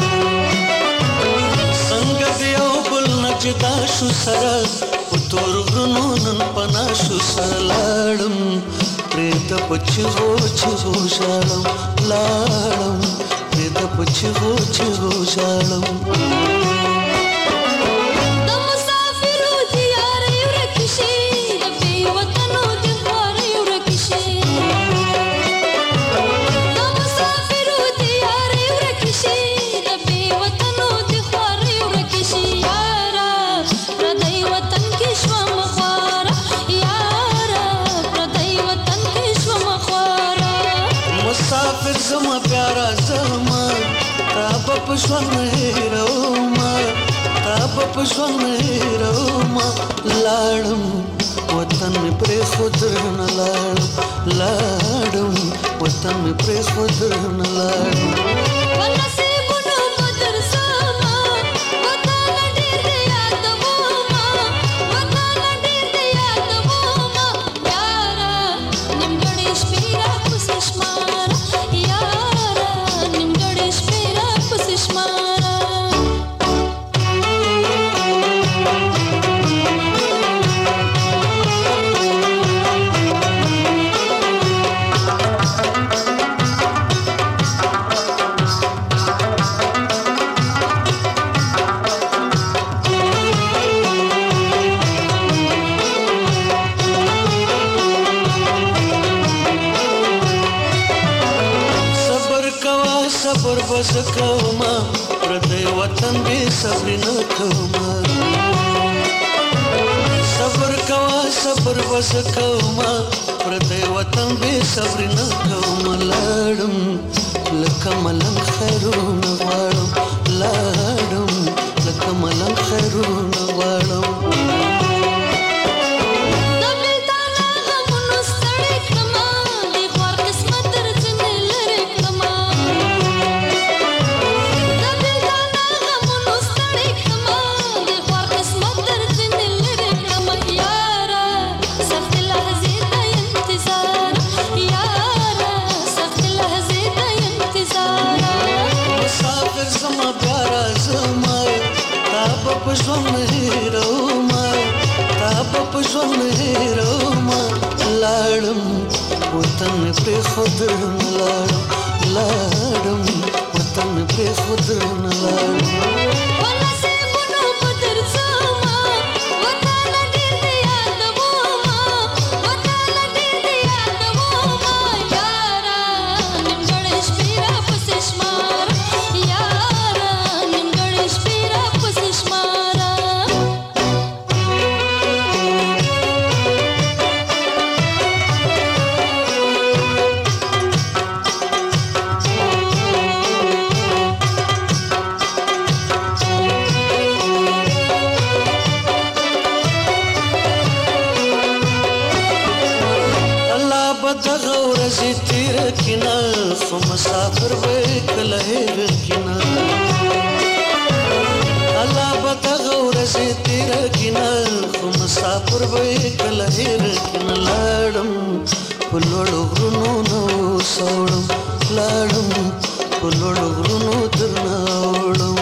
څنګه دی او بل نجدا شو سره په تور غرونو نن پنا شو سره لاړم پرې د پچغو چغو شالم لاړم پرې د پچغو چغو شالم زما پیارا زما تا په ژوند هېروما تا په ژوند هېروما لاړم وطن مې پرې خود نه لاړم لاړم وطن مې پرې خود نه لاړم بس کوما پردی وطن بی صبر نه کوما صبر کوا صبر بس کوما پردی وطن بی صبر نه کوما لاړم لکه ملنګ خیرونه غواړم لاړم لکه ملنګ خیرونه غواړم په ژوند هېروما تا په ژوند هېروما لاړم وطن مې پرېښود نه لاړم لاړم وطن مې پرېښود نه لاړم خو مسافر به کله هېر کینه الله به دغه ورځې تېره کینه خو مسافر به کله هېر کینه لاړم په لوړو غرونو نه وسوړم لاړم په لوړو غرونو درنه اوړم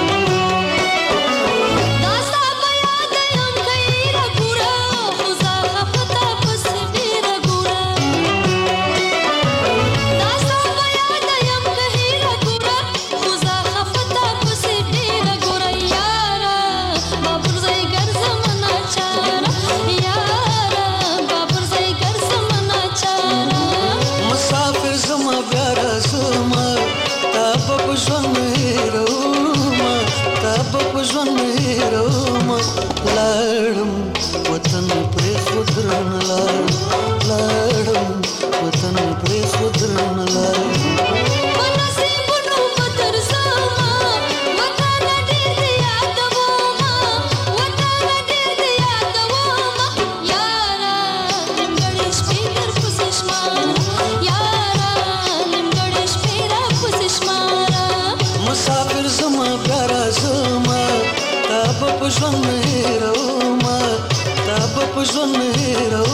لاړم وطن پرې خود نه لاړم لاړم وطن پرې خود نه لاړم مسافر زما پیارا زما تا په ژوند هېروما تا په ژوند هېروما